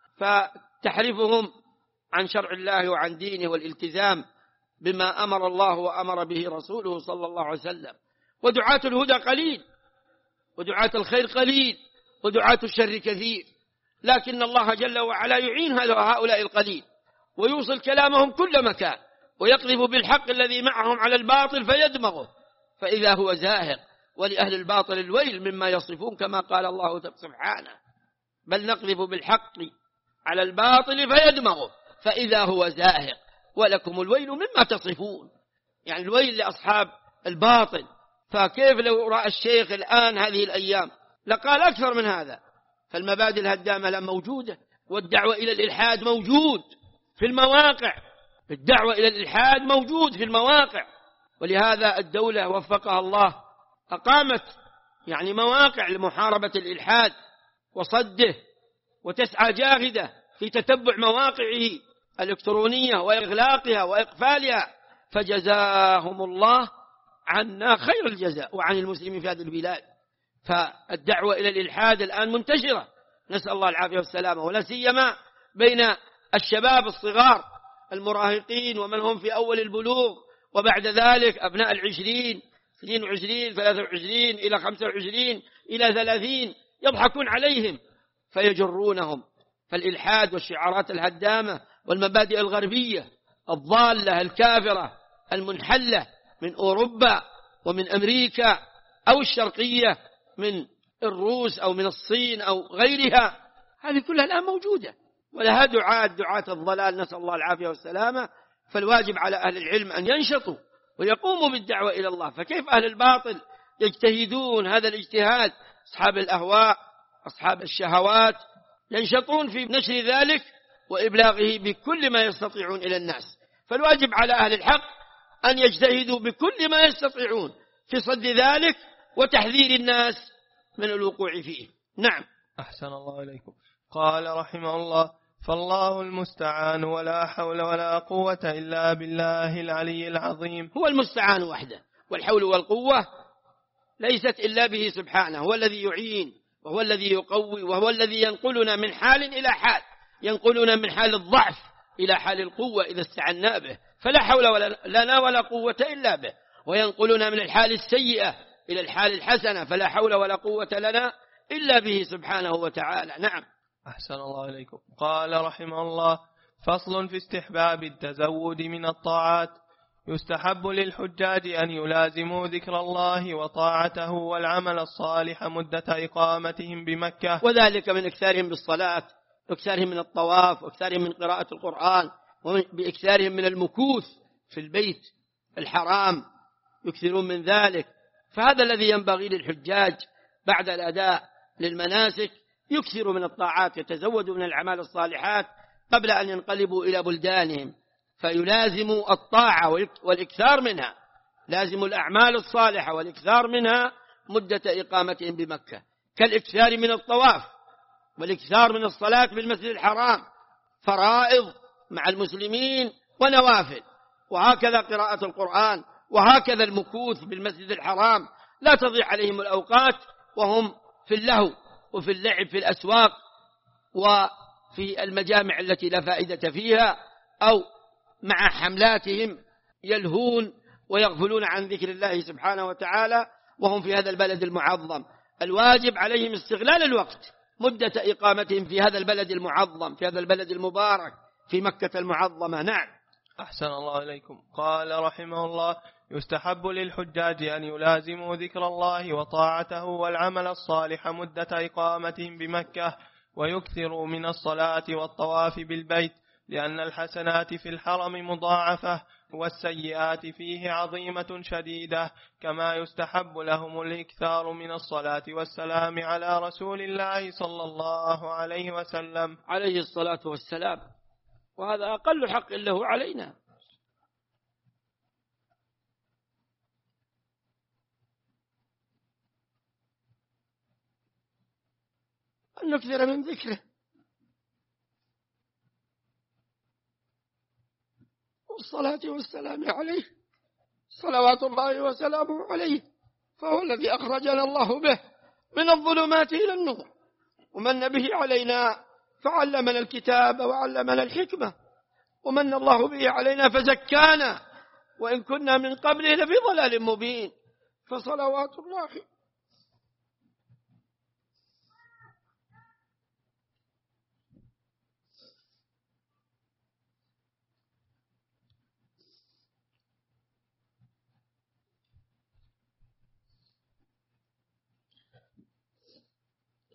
فتحرفهم عن شرع الله وعن دينه والالتزام بما أمر الله وأمر به رسوله صلى الله عليه وسلم. ودعاة الهدى قليل، ودعاة الخير قليل، ودعاة الشر كثير، لكن الله جل وعلا يعين هؤلاء القليل ويوصل كلامهم كل مكان، ويقذف بالحق الذي معهم على الباطل فيدمغه، فإذا هو زاهق، ولأهل الباطل الويل مما يصفون كما قال الله سبحانه: بل نقذف بالحق على الباطل فيدمغه فإذا هو زاهق ولكم الويل مما تصفون. يعني الويل لأصحاب الباطل. فكيف لو رأى الشيخ الآن هذه الأيام لقال أكثر من هذا؟ فالمبادئ الهدامة لا موجودة، والدعوة إلى الإلحاد موجود في المواقع، الدعوة إلى الإلحاد موجود في المواقع. ولهذا الدولة وفقها الله أقامت يعني مواقع لمحاربة الإلحاد وصده، وتسعى جاهدة في تتبع مواقعه الإلكترونية وإغلاقها وإقفالها، فجزاهم الله عنا خير الجزاء وعن المسلمين في هذه البلاد. فالدعوة إلى الإلحاد الآن منتشرة، نسأل الله العافية والسلامة، ولا سيما بين الشباب الصغار المراهقين ومن هم في أول البلوغ، وبعد ذلك أبناء 20 22 23 إلى 25 إلى 30 يضحكون عليهم فيجرونهم. فالإلحاد والشعارات الهدامة والمبادئ الغربية الضالة الكافرة المنحلة من أوروبا ومن أمريكا أو الشرقية من الروس أو من الصين أو غيرها، هذه كلها الآن موجودة، ولها دعاة الضلال، نسأل الله العافية والسلامة. فالواجب على أهل العلم أن ينشطوا ويقوموا بالدعوة إلى الله. فكيف أهل الباطل يجتهدون هذا الاجتهاد؟ أصحاب الأهواء أصحاب الشهوات ينشطون في نشر ذلك وإبلاغه بكل ما يستطيعون إلى الناس. فالواجب على أهل الحق أن يجتهدوا بكل ما يستطيعون في صد ذلك وتحذير الناس من الوقوع فيه. نعم. أحسن الله إليكم. قال رحمه الله: فالله المستعان ولا حول ولا قوة إلا بالله العلي العظيم. هو المستعان وحده، والحول والقوة ليست إلا به سبحانه، هو الذي يعين وهو الذي يقوي وهو الذي ينقلنا من حال إلى حال، ينقلنا من حال الضعف إلى حال القوة إذا استعنا به، فلا حول لنا ولا قوة إلا به، وينقلنا من الحال السيئة إلى الحال الحسنة، فلا حول ولا قوة لنا إلا به سبحانه وتعالى. نعم. أحسن الله إليكم. قال رحمه الله: فصل في استحباب التزود من الطاعات. يستحب للحجاج أن يلازموا ذكر الله وطاعته والعمل الصالح مدة إقامتهم بمكة، وذلك من إكثارهم بالصلاة، وإكثارهم من الطواف، وإكثارهم من قراءة القرآن، وبإكثارهم من المكوث في البيت الحرام، يكثرون من ذلك. فهذا الذي ينبغي للحجاج بعد الأداء للمناسك، يكثروا من الطاعات، يتزودوا من الأعمال الصالحات قبل أن ينقلبوا إلى بلدانهم، فيلازموا الطاعة والإكثار منها، لازموا الأعمال الصالحة والإكثار منها مدة إقامتهم بمكة، كالإكثار من الطواف والإكثار من الصلاة بالمسجد الحرام، فرائض مع المسلمين ونوافل، وهكذا قراءة القرآن، وهكذا المكوث بالمسجد الحرام، لا تضيع عليهم الأوقات وهم في اللهو وفي اللعب في الأسواق وفي المجامع التي لا فائدة فيها، أو مع حملاتهم يلهون ويغفلون عن ذكر الله سبحانه وتعالى وهم في هذا البلد المعظم. الواجب عليهم استغلال الوقت مدة إقامتهم في هذا البلد المعظم، في هذا البلد المبارك، في مكة المعظمة. نعم. أحسن الله إليكم. قال رحمه الله: يستحب للحجاج أن يلازموا ذكر الله وطاعته والعمل الصالح مدة إقامتهم بمكة، ويكثروا من الصلاة والطواف بالبيت، لأن الحسنات في الحرم مضاعفة والسيئات فيه عظيمة شديدة، كما يستحب لهم الإكثار من الصلاة والسلام على رسول الله صلى الله عليه وسلم عليه الصلاة والسلام، وهذا أقل حق له علينا. أن نكثر من ذكره والصلاة والسلام عليه، صلوات الله وسلامه عليه، فهو الذي أخرجنا الله به من الظلمات إلى النور، ومن به علينا فعلمنا الكتاب وعلمنا الحكمة، ومن الله به علينا فزكانا، وإن كنا من قبله لفي ضلال مبين، فصلوات الله.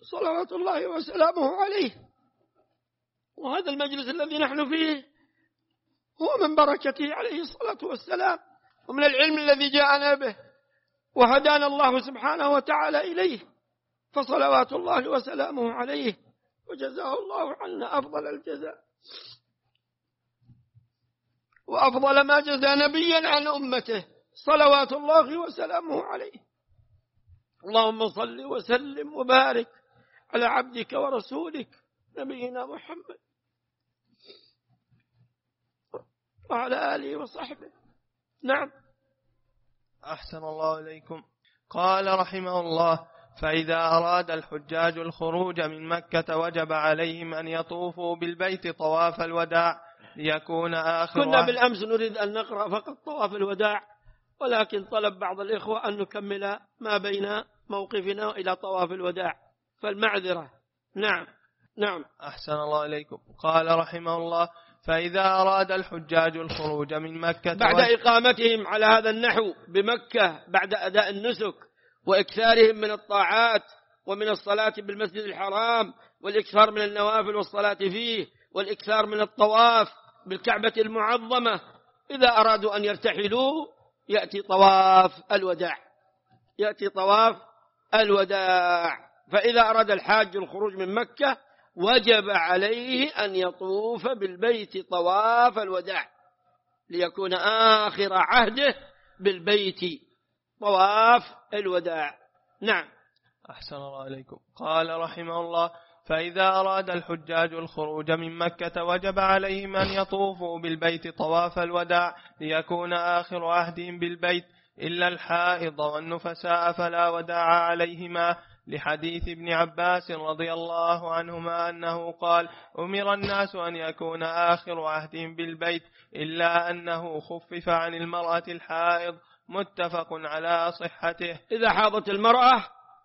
صلوات الله وسلامه عليه. وهذا المجلس الذي نحن فيه هو من بركته عليه الصلاة والسلام، ومن العلم الذي جاءنا به وهدانا الله سبحانه وتعالى إليه، فصلوات الله وسلامه عليه، وجزاه الله عنا أفضل الجزاء وأفضل ما جزى نبيا عن أمته، صلوات الله وسلامه عليه. اللهم صل وسلم وبارك على عبدك ورسولك نبينا محمد وعلى آله وصحبه. نعم. أحسن الله إليكم. قال رحمه الله: فإذا أراد الحجاج الخروج من مكة وجب عليهم أن يطوفوا بالبيت طواف الوداع ليكون آخر. كنا بالأمس نريد أن نقرأ فقط طواف الوداع، ولكن طلب بعض الإخوة أن نكمل ما بين موقفنا إلى طواف الوداع، فالمعذرة. نعم. نعم. أحسن الله إليكم. قال رحمه الله: فإذا أراد الحجاج الخروج من مكة بعد إقامتهم على هذا النحو بمكة بعد أداء النسك وإكثارهم من الطاعات ومن الصلاة بالمسجد الحرام والإكثار من النوافل والصلاة فيه والإكثار من الطواف بالكعبة المعظمة، إذا أرادوا أن يرتحلوا يأتي طواف الوداع، يأتي طواف الوداع. فإذا أراد الحاج الخروج من مكة وجب عليه أن يطوف بالبيت طواف الوداع ليكون آخر عهده بالبيت طواف الوداع. نعم. أحسن الله عليكم. قال رحمه الله: فإذا أراد الحجاج الخروج من مكة وجب عليهم أن يطوفوا بالبيت طواف الوداع ليكون آخر عهدهم بالبيت، إلا الحائض والنفساء فلا وداع عليهما، لحديث ابن عباس رضي الله عنهما أنه قال: أمر الناس أن يكون آخر عهدهم بالبيت، إلا أنه خفف عن المرأة الحائض، متفق على صحته. إذا حاضت المرأة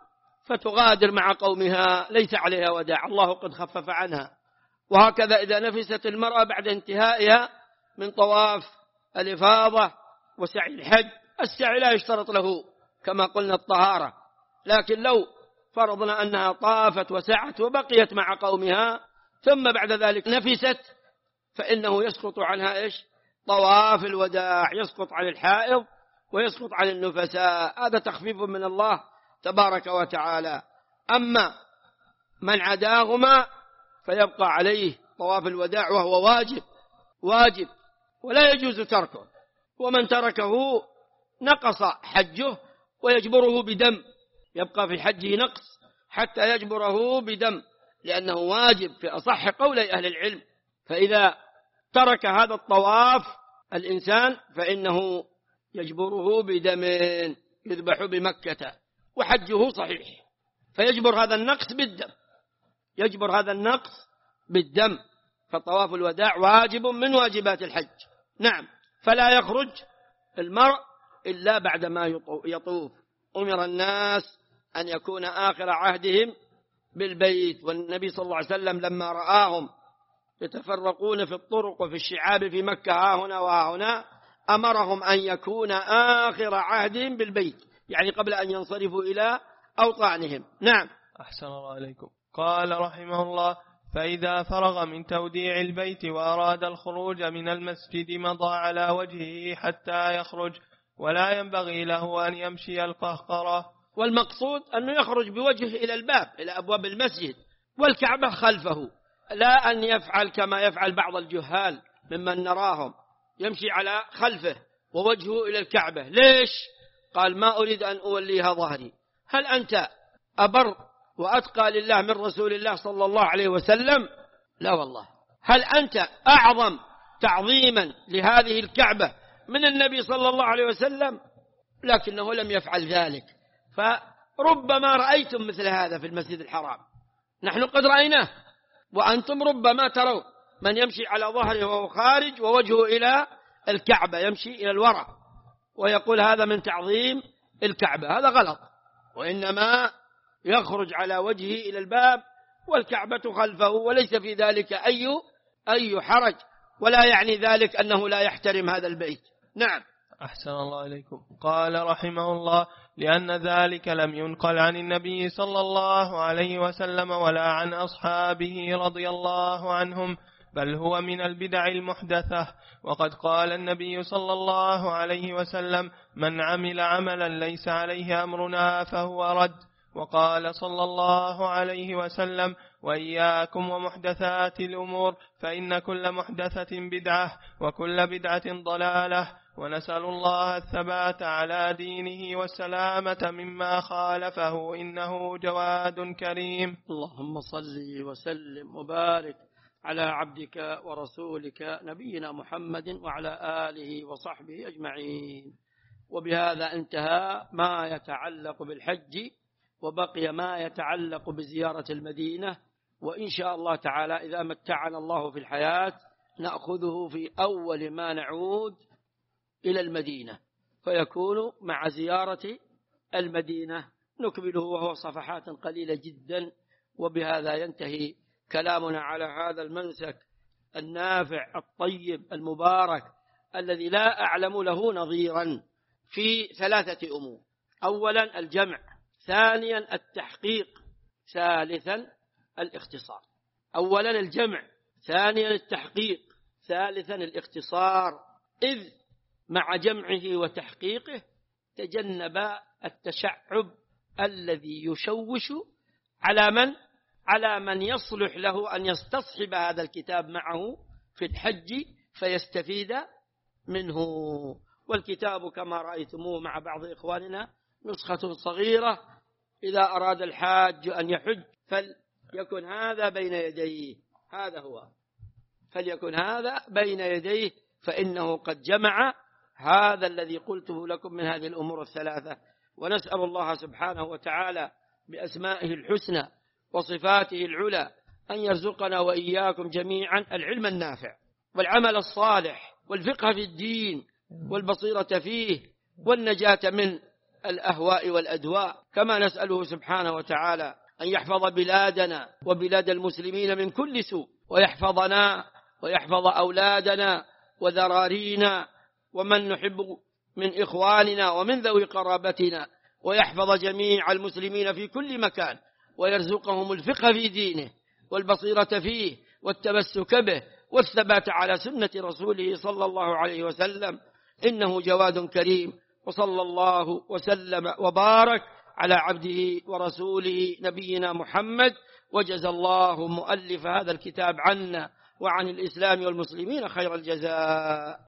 فتغادر مع قومها ليس عليها وداع، الله قد خفف عنها. وهكذا إذا نفست المرأة بعد انتهائها من طواف الإفاضة وسعي الحج، السعي لا يشترط له كما قلنا الطهارة، لكن لو فرضنا أنها طافت وسعت وبقيت مع قومها ثم بعد ذلك نفست، فإنه يسقط عنها إيش؟ طواف الوداع، يسقط عن الحائض ويسقط عن النفساء. هذا تخفيف من الله تبارك وتعالى. أما من عداهما فيبقى عليه طواف الوداع وهو واجب ولا يجوز تركه، ومن تركه نقص حجه ويجبره بدم، يبقى في حجه نقص حتى يجبره بدم، لأنه واجب في أصح قولي أهل العلم. فإذا ترك هذا الطواف الإنسان فإنه يجبره بدم يذبح بمكة وحجه صحيح، فيجبر هذا النقص بالدم، يجبر هذا النقص بالدم. فطواف الوداع واجب من واجبات الحج. نعم. فلا يخرج المرء إلا بعدما يطوف. أمر الناس أن يكون آخر عهدهم بالبيت، والنبي صلى الله عليه وسلم لما رآهم يتفرقون في الطرق وفي الشعاب في مكة ها هنا وها هنا أمرهم أن يكون آخر عهدهم بالبيت، يعني قبل أن ينصرفوا إلى أوطانهم. نعم. أحسن الله عليكم. قال رحمه الله: فإذا فرغ من توديع البيت وأراد الخروج من المسجد مضى على وجهه حتى يخرج، ولا ينبغي له أن يمشي القهقرة. والمقصود أنه يخرج بوجهه إلى الباب، إلى أبواب المسجد، والكعبة خلفه، لا أن يفعل كما يفعل بعض الجهال ممن نراهم يمشي على خلفه ووجهه إلى الكعبة. ليش؟ قال: ما أريد أن أوليها ظهري. هل أنت أبر وأتقى لله من رسول الله صلى الله عليه وسلم؟ لا والله. هل أنت أعظم تعظيما لهذه الكعبة من النبي صلى الله عليه وسلم؟ لكنه لم يفعل ذلك. فربما رأيتم مثل هذا في المسجد الحرام، نحن قد رأيناه، وأنتم ربما ترون من يمشي على ظهره وهو خارج ووجهه إلى الكعبة، يمشي إلى الوراء ويقول هذا من تعظيم الكعبة. هذا غلط، وإنما يخرج على وجهه إلى الباب والكعبة خلفه، وليس في ذلك أي حرج، ولا يعني ذلك أنه لا يحترم هذا البيت. نعم. أحسن الله إليكم. قال رحمه الله: لأن ذلك لم ينقل عن النبي صلى الله عليه وسلم ولا عن أصحابه رضي الله عنهم، بل هو من البدع المحدثة. وقد قال النبي صلى الله عليه وسلم: من عمل عملا ليس عليه أمرنا فهو رد. وقال صلى الله عليه وسلم: وإياكم ومحدثات الأمور فإن كل محدثة بدعة وكل بدعة ضلالة. ونسأل الله الثبات على دينه والسلامة مما خالفه، إنه جواد كريم. اللهم صل وسلم وبارك على عبدك ورسولك نبينا محمد وعلى آله وصحبه أجمعين. وبهذا انتهى ما يتعلق بالحج، وبقي ما يتعلق بزيارة المدينة. وإن شاء الله تعالى إذا متعنا الله في الحياة نأخذه في أول ما نعود إلى المدينة، فيكون مع زيارة المدينة نكمله، وهو صفحات قليلة جدا. وبهذا ينتهي كلامنا على هذا المنسك النافع الطيب المبارك الذي لا أعلم له نظيرا في 3 أمور: أولا الجمع، ثانيا التحقيق، ثالثا الاختصار. أولا الجمع، ثانيا التحقيق، ثالثا الاختصار. إذ مع جمعه وتحقيقه تجنب التشعب الذي يشوش على من يصلح له أن يستصحب هذا الكتاب معه في الحج فيستفيد منه. والكتاب كما رأيتموه مع بعض إخواننا نسخة صغيرة، إذا أراد الحاج أن يحج فليكن هذا بين يديه، هذا هو، فليكن هذا بين يديه، فإنه قد جمع هذا الذي قلته لكم من هذه الأمور 3. ونسأل الله سبحانه وتعالى بأسمائه الحسنى وصفاته العلى أن يرزقنا وإياكم جميعا العلم النافع والعمل الصالح والفقه في الدين والبصيرة فيه والنجاة من الأهواء والأدواء. كما نسأله سبحانه وتعالى أن يحفظ بلادنا وبلاد المسلمين من كل سوء، ويحفظنا ويحفظ أولادنا وذرارينا ومن نحب من إخواننا ومن ذوي قرابتنا، ويحفظ جميع المسلمين في كل مكان، ويرزقهم الفقه في دينه والبصيرة فيه والتمسك به والثبات على سنة رسوله صلى الله عليه وسلم، إنه جواد كريم. وصلى الله وسلم وبارك على عبده ورسوله نبينا محمد، وجزى الله مؤلف هذا الكتاب عنا وعن الإسلام والمسلمين خير الجزاء.